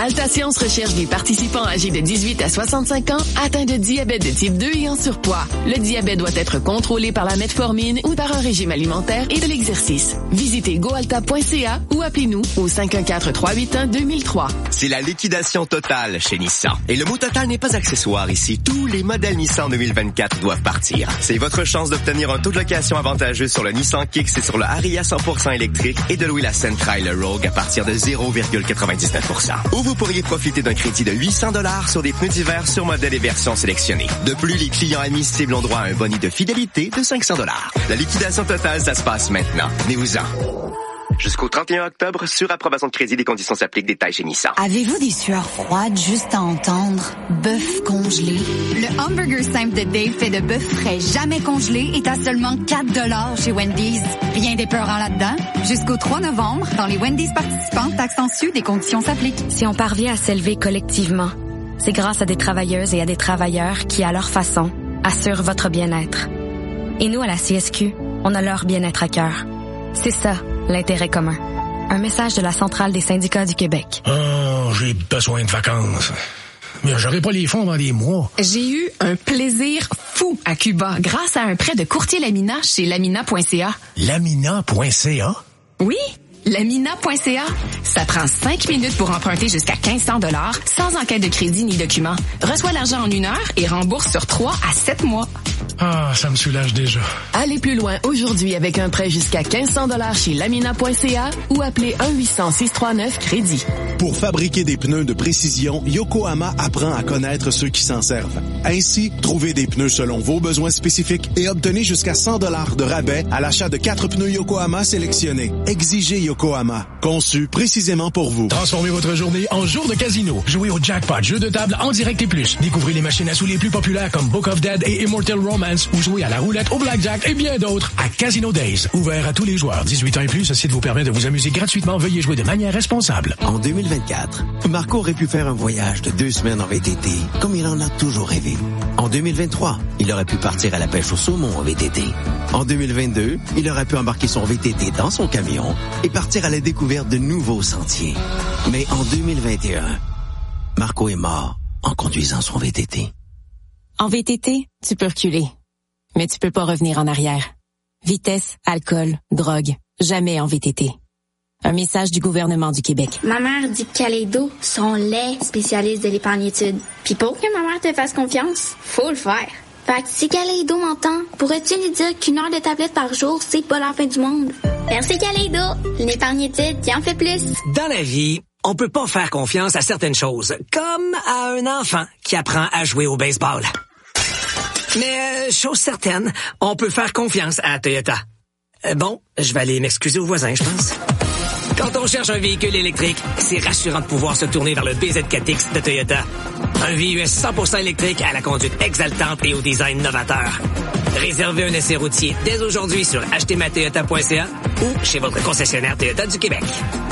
Altascience recherche des participants âgés de dix-huit à soixante-cinq ans atteints de diabète de type deux et en surpoids. Le diabète doit être contrôlé par la metformine ou par un régime alimentaire et de l'exercice. Visitez goalta point c a ou appelez-nous au cinq un quatre, trois huit un, deux mille trois. C'est la liquidation totale chez Nissan. Et le mot total n'est pas accessoire ici. Tous les modèles Nissan deux mille vingt-quatre doivent partir. C'est votre chance d'obtenir un taux de location avantageux sur le Nissan Kicks et sur le Ariya cent pour cent électrique et de louer la Sentra et le Rogue à partir de zéro virgule quatre-vingt-dix-neuf pour cent. Ou vous pourriez profiter d'un crédit de huit cents dollars sur des pneus d'hiver sur modèles et versions sélectionnés. De plus, les clients admissibles ont droit à un bonus de fidélité de cinq cents dollars. La liquidation totale, ça se passe maintenant. Venez-vous-en. Jusqu'au trente et un octobre, sur approbation de crédit, des conditions s'appliquent. Détails chez Nissan. Avez-vous des sueurs froides juste à entendre? Bœuf congelé. Le hamburger simple de Dave fait de bœuf frais jamais congelé est à seulement quatre dollars chez Wendy's. Rien d'épeurant là-dedans. Jusqu'au trois novembre, dans les Wendy's participantes, taxes en sus, des conditions s'appliquent. Si on parvient à s'élever collectivement, c'est grâce à des travailleuses et à des travailleurs qui, à leur façon, assurent votre bien-être. Et nous, à la C S Q, on a leur bien-être à cœur. C'est ça, l'intérêt commun. Un message de la Centrale des syndicats du Québec. Oh, j'ai besoin de vacances. Mais j'aurai pas les fonds dans des mois. J'ai eu un plaisir fou à Cuba grâce à un prêt de courtier Lamina chez lamina point c a. lamina point c a? Oui, lamina point c a. Ça prend cinq minutes pour emprunter jusqu'à mille cinq cents dollars sans enquête de crédit ni document. Reçois l'argent en une heure et rembourse sur trois à sept mois. Ah, ça me soulage déjà. Allez plus loin aujourd'hui avec un prêt jusqu'à mille cinq cents dollars chez lamina point c a ou appelez un huit cents, six trois neuf, crédit. Pour fabriquer des pneus de précision, Yokohama apprend à connaître ceux qui s'en servent. Ainsi, trouvez des pneus selon vos besoins spécifiques et obtenez jusqu'à cent dollars de rabais à l'achat de quatre pneus Yokohama sélectionnés. Exigez Yokohama, conçu précisément pour vous. Transformez votre journée en jour de casino. Jouez au jackpot, jeu de table en direct et plus. Découvrez les machines à sous les plus populaires comme Book of Dead et Immortal Romance ou jouez à la roulette, au blackjack et bien d'autres à Casino Days. Ouvert à tous les joueurs. dix-huit ans et plus, ce site vous permet de vous amuser gratuitement. Veuillez jouer de manière responsable. En deux mille vingt-quatre, Marco aurait pu faire un voyage de deux semaines en V T T, comme il en a toujours rêvé. En deux mille vingt-trois, il aurait pu partir à la pêche au saumon en V T T. En deux mille vingt-deux, il aurait pu embarquer son V T T dans son camion et partir à la découverte de nouveaux sentiers. Mais en deux mille vingt et un, Marco est mort en conduisant son V T T. En V T T, tu peux reculer, mais tu peux pas revenir en arrière. Vitesse, alcool, drogue, jamais en V T T. Un message du gouvernement du Québec. Ma mère dit que Kaleido sont les spécialistes de l'épargne-études. Puis pour que ma mère te fasse confiance, faut le faire. Fait que si Kaleido m'entend, pourrais-tu lui dire qu'une heure de tablette par jour, c'est pas la fin du monde? Merci Kaleido, une épargne-études qui en fait plus. Dans la vie, on peut pas faire confiance à certaines choses, comme à un enfant qui apprend à jouer au baseball. Mais, euh, chose certaine, on peut faire confiance à Toyota. Euh, bon, je vais aller m'excuser aux voisins, je pense. Quand on cherche un véhicule électrique, c'est rassurant de pouvoir se tourner vers le B Z quatre X de Toyota. Un V U S cent pour cent électrique à la conduite exaltante et au design novateur. Réservez un essai routier dès aujourd'hui sur acheter ma toyota point c a ou chez votre concessionnaire Toyota du Québec.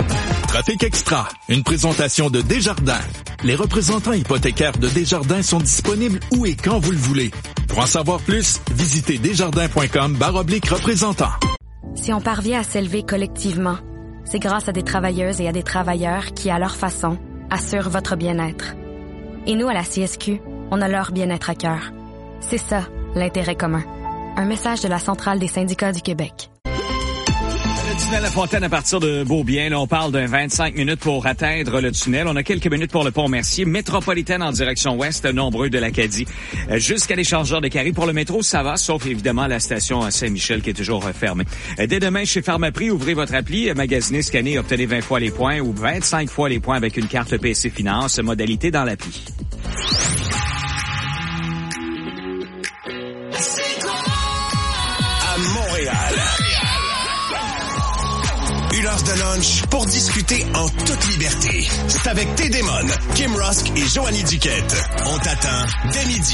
Trafic Extra, une présentation de Desjardins. Les représentants hypothécaires de Desjardins sont disponibles où et quand vous le voulez. Pour en savoir plus, visitez desjardins point com barre oblique représentant. Si on parvient à s'élever collectivement, c'est grâce à des travailleuses et à des travailleurs qui, à leur façon, assurent votre bien-être. Et nous, à la C S Q, on a leur bien-être à cœur. C'est ça, l'intérêt commun. Un message de la Centrale des syndicats du Québec. Le tunnel La Fontaine à partir de Beaubien. Là, on parle de vingt-cinq minutes pour atteindre le tunnel. On a quelques minutes pour le pont Mercier. Métropolitaine en direction ouest, nombreux de l'Acadie. Jusqu'à l'échangeur de Carrie. Pour le métro, ça va, sauf évidemment la station Saint-Michel qui est toujours fermée. Dès demain, chez Pharmaprix, ouvrez votre appli, magasinez, scannez, obtenez vingt fois les points ou vingt-cinq fois les points avec une carte P C Finance. Modalité dans l'appli. À Montréal. Une heure de lunch pour discuter en toute liberté. C'est avec T-Démon, Kim Rusk et Joanie Duquette. On t'attend dès midi.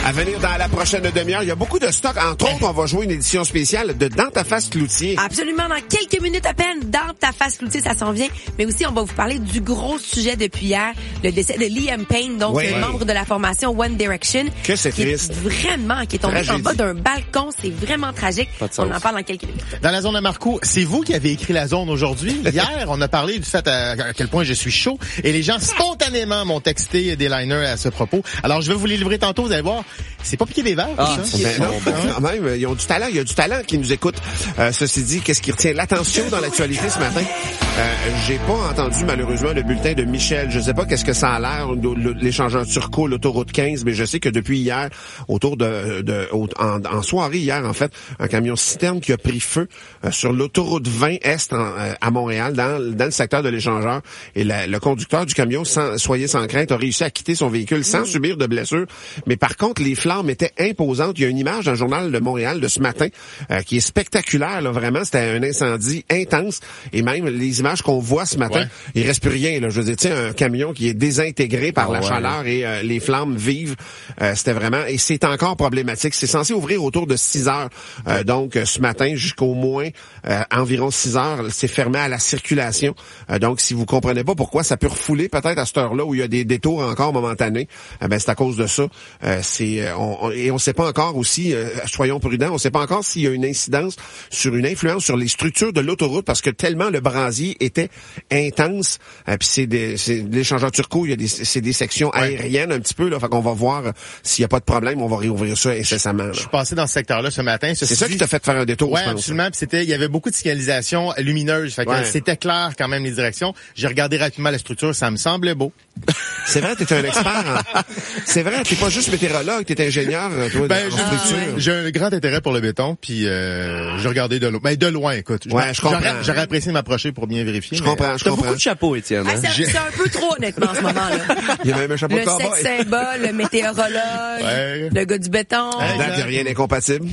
À venir dans la prochaine demi-heure, il y a beaucoup de stock. Entre autres, on va jouer une édition spéciale de Dans ta face cloutier. Absolument, dans quelques minutes à peine, Dans ta face cloutier, ça s'en vient. Mais aussi, on va vous parler du gros sujet depuis hier, le décès de Liam Payne, donc ouais. le membre de la formation One Direction. Que c'est qui triste. Est vraiment, qui est tombé Tragédie. en bas d'un balcon. C'est vraiment tragique. On en parle dans quelques minutes. Dans la zone à Marco, c'est vous qui avez écrit la zone aujourd'hui. Hier, on a parlé du fait à, à quel point je suis chaud et les gens spontanément m'ont texté des liners à ce propos. Alors, je vais vous les livrer tantôt, vous allez voir. C'est pas piqué des verres, ah, ça? Ben non, ben, quand même, ils ont du talent. Il y a du talent qui nous écoute. Euh, ceci dit, qu'est-ce qui retient l'attention dans l'actualité ce matin? Euh, j'ai pas entendu, malheureusement, le bulletin de Michel. Je sais pas qu'est-ce que ça a l'air, l'échangeur Turco, l'autoroute quinze, mais je sais que depuis hier, autour de, de en, en soirée hier, en fait, un camion citerne qui a pris feu euh, sur l'autoroute vingt Est en, euh, à Montréal, dans, dans le secteur de l'échangeur. Et la, le conducteur du camion, sans, soyez sans crainte, a réussi à quitter son véhicule sans mmh. subir de blessures. Mais par contre, les flammes étaient imposantes. Il y a une image dans le journal de Montréal de ce matin euh, qui est spectaculaire, là, vraiment. C'était un incendie intense. Et même les images qu'on voit ce matin, ouais. il reste plus rien. Là. Je veux dire, tu sais, un camion qui est désintégré par oh, la ouais. chaleur et euh, les flammes vives. Euh, c'était vraiment... Et c'est encore problématique. C'est censé ouvrir autour de six heures. Euh, donc, ce matin, jusqu'au moins euh, environ six heures, c'est fermé à la circulation. Euh, donc, si vous comprenez pas pourquoi ça peut refouler peut-être à cette heure-là où il y a des détours encore momentanés, euh, ben c'est à cause de ça. Euh, c'est on, on, et on sait pas encore aussi, euh, soyons prudents, on sait pas encore s'il y a une incidence sur une influence sur les structures de l'autoroute parce que tellement le brasier était intense. Euh, puis c'est des c'est l'échangeur Turco, il y a des c'est des sections ouais. aériennes un petit peu là, fait qu'on va voir euh, s'il y a pas de problème, on va réouvrir ça incessamment. Là. Je suis passé dans ce secteur-là ce matin. C'est ça qui t'a fait faire un détour, ouais, je pense. Absolument. Puis c'était, il y avait beaucoup de signalisation lumineuse. Fait que ouais. c'était clair quand même les directions. J'ai regardé rapidement la structure, ça me semblait beau. C'est vrai, t'es un expert. En... C'est vrai, t'es pas juste météorologue, t'es ingénieur, toi, ben, en structure. Ah, ouais. J'ai un grand intérêt pour le béton, puis euh, j'ai regardé de loin. Ben de loin, écoute. Ouais, je comprends. J'aurais, j'aurais apprécié de m'approcher pour bien vérifier. Je comprends, je T'as comprends. beaucoup de chapeaux, Étienne. Ah, c'est, c'est un peu trop, honnêtement, en ce moment-là. Il y a même un chapeau le de cowboy. Le sexe symbole, le météorologue, ouais. le gars du béton. À date, il n'y a rien d'incompatible.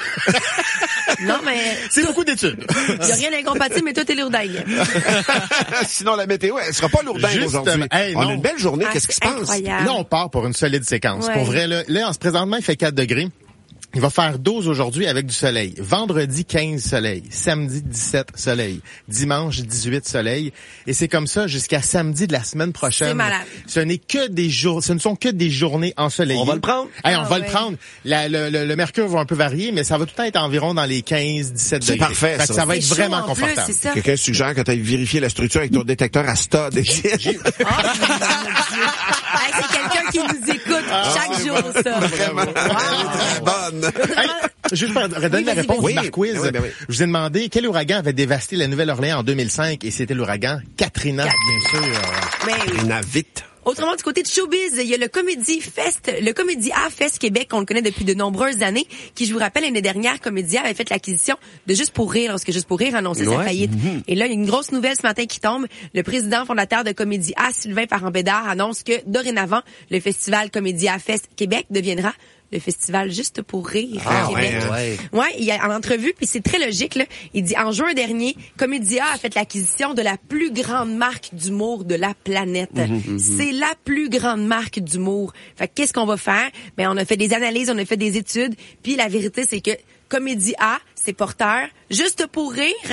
Non, mais... C'est tout... beaucoup d'études. Il n'y a rien d'incompatible, mais toi, t'es lourdagne. Sinon, la météo, elle sera pas lourdagne aujourd'hui. Hey, on a une belle journée, ah, qu'est-ce qui se passe? Là, on part pour une solide séquence. Ouais. Pour vrai, là, là, en ce présentement, il fait quatre degrés. Il va faire douze aujourd'hui avec du soleil. Vendredi, quinze soleil. Samedi, dix-sept soleil. Dimanche, dix-huit soleil. Et c'est comme ça jusqu'à samedi de la semaine prochaine. C'est malade. Ce n'est que des jours, ce ne sont que des journées ensoleillées. On va le prendre. Hey, on ah, va ouais. le prendre. La, le, le, le mercure va un peu varier, mais ça va tout le temps être environ dans les quinze, dix-sept degrés. C'est parfait, ça. Ça va c'est être vraiment plus, confortable. c'est ça. Quelqu'un suggère que tu ailles vérifier la structure avec ton détecteur à stade. Oh, hey, c'est quelqu'un qui nous écoute ah, chaque jour, bon. ça. Vraiment. Wow. Bonne. Hey, juste pour redonner oui, la réponse oui. du Marquiz, oui, ben oui. je vous ai demandé quel ouragan avait dévasté la Nouvelle-Orléans en deux mille cinq et c'était l'ouragan Katrina, Kat. bien sûr. Katrina, vite. Autrement, du côté de Showbiz, il y a le Comédie Fest, le Comédie A Fest Québec, qu'on le connaît depuis de nombreuses années, qui, je vous rappelle, l'année dernière, Comédie A avait fait l'acquisition de Juste pour rire, lorsque Juste pour rire annonçait ouais. sa faillite. Mm-hmm. Et là, il y a une grosse nouvelle ce matin qui tombe. Le président fondateur de Comédie A, Sylvain Parent-Bédard, annonce que, dorénavant, le festival Comédie A Fest Québec deviendra le festival Juste pour rire ah, à Québec. Ouais, ouais. ouais, il y a en entrevue, puis c'est très logique, là. Il dit, en juin dernier, Comédia a fait l'acquisition de la plus grande marque d'humour de la planète. Mm-hmm, mm-hmm. C'est la plus grande marque d'humour. Fait que qu'est-ce qu'on va faire? Ben, on a fait des analyses, on a fait des études, puis la vérité, c'est que Comédia, c'est porteur. Juste pour rire,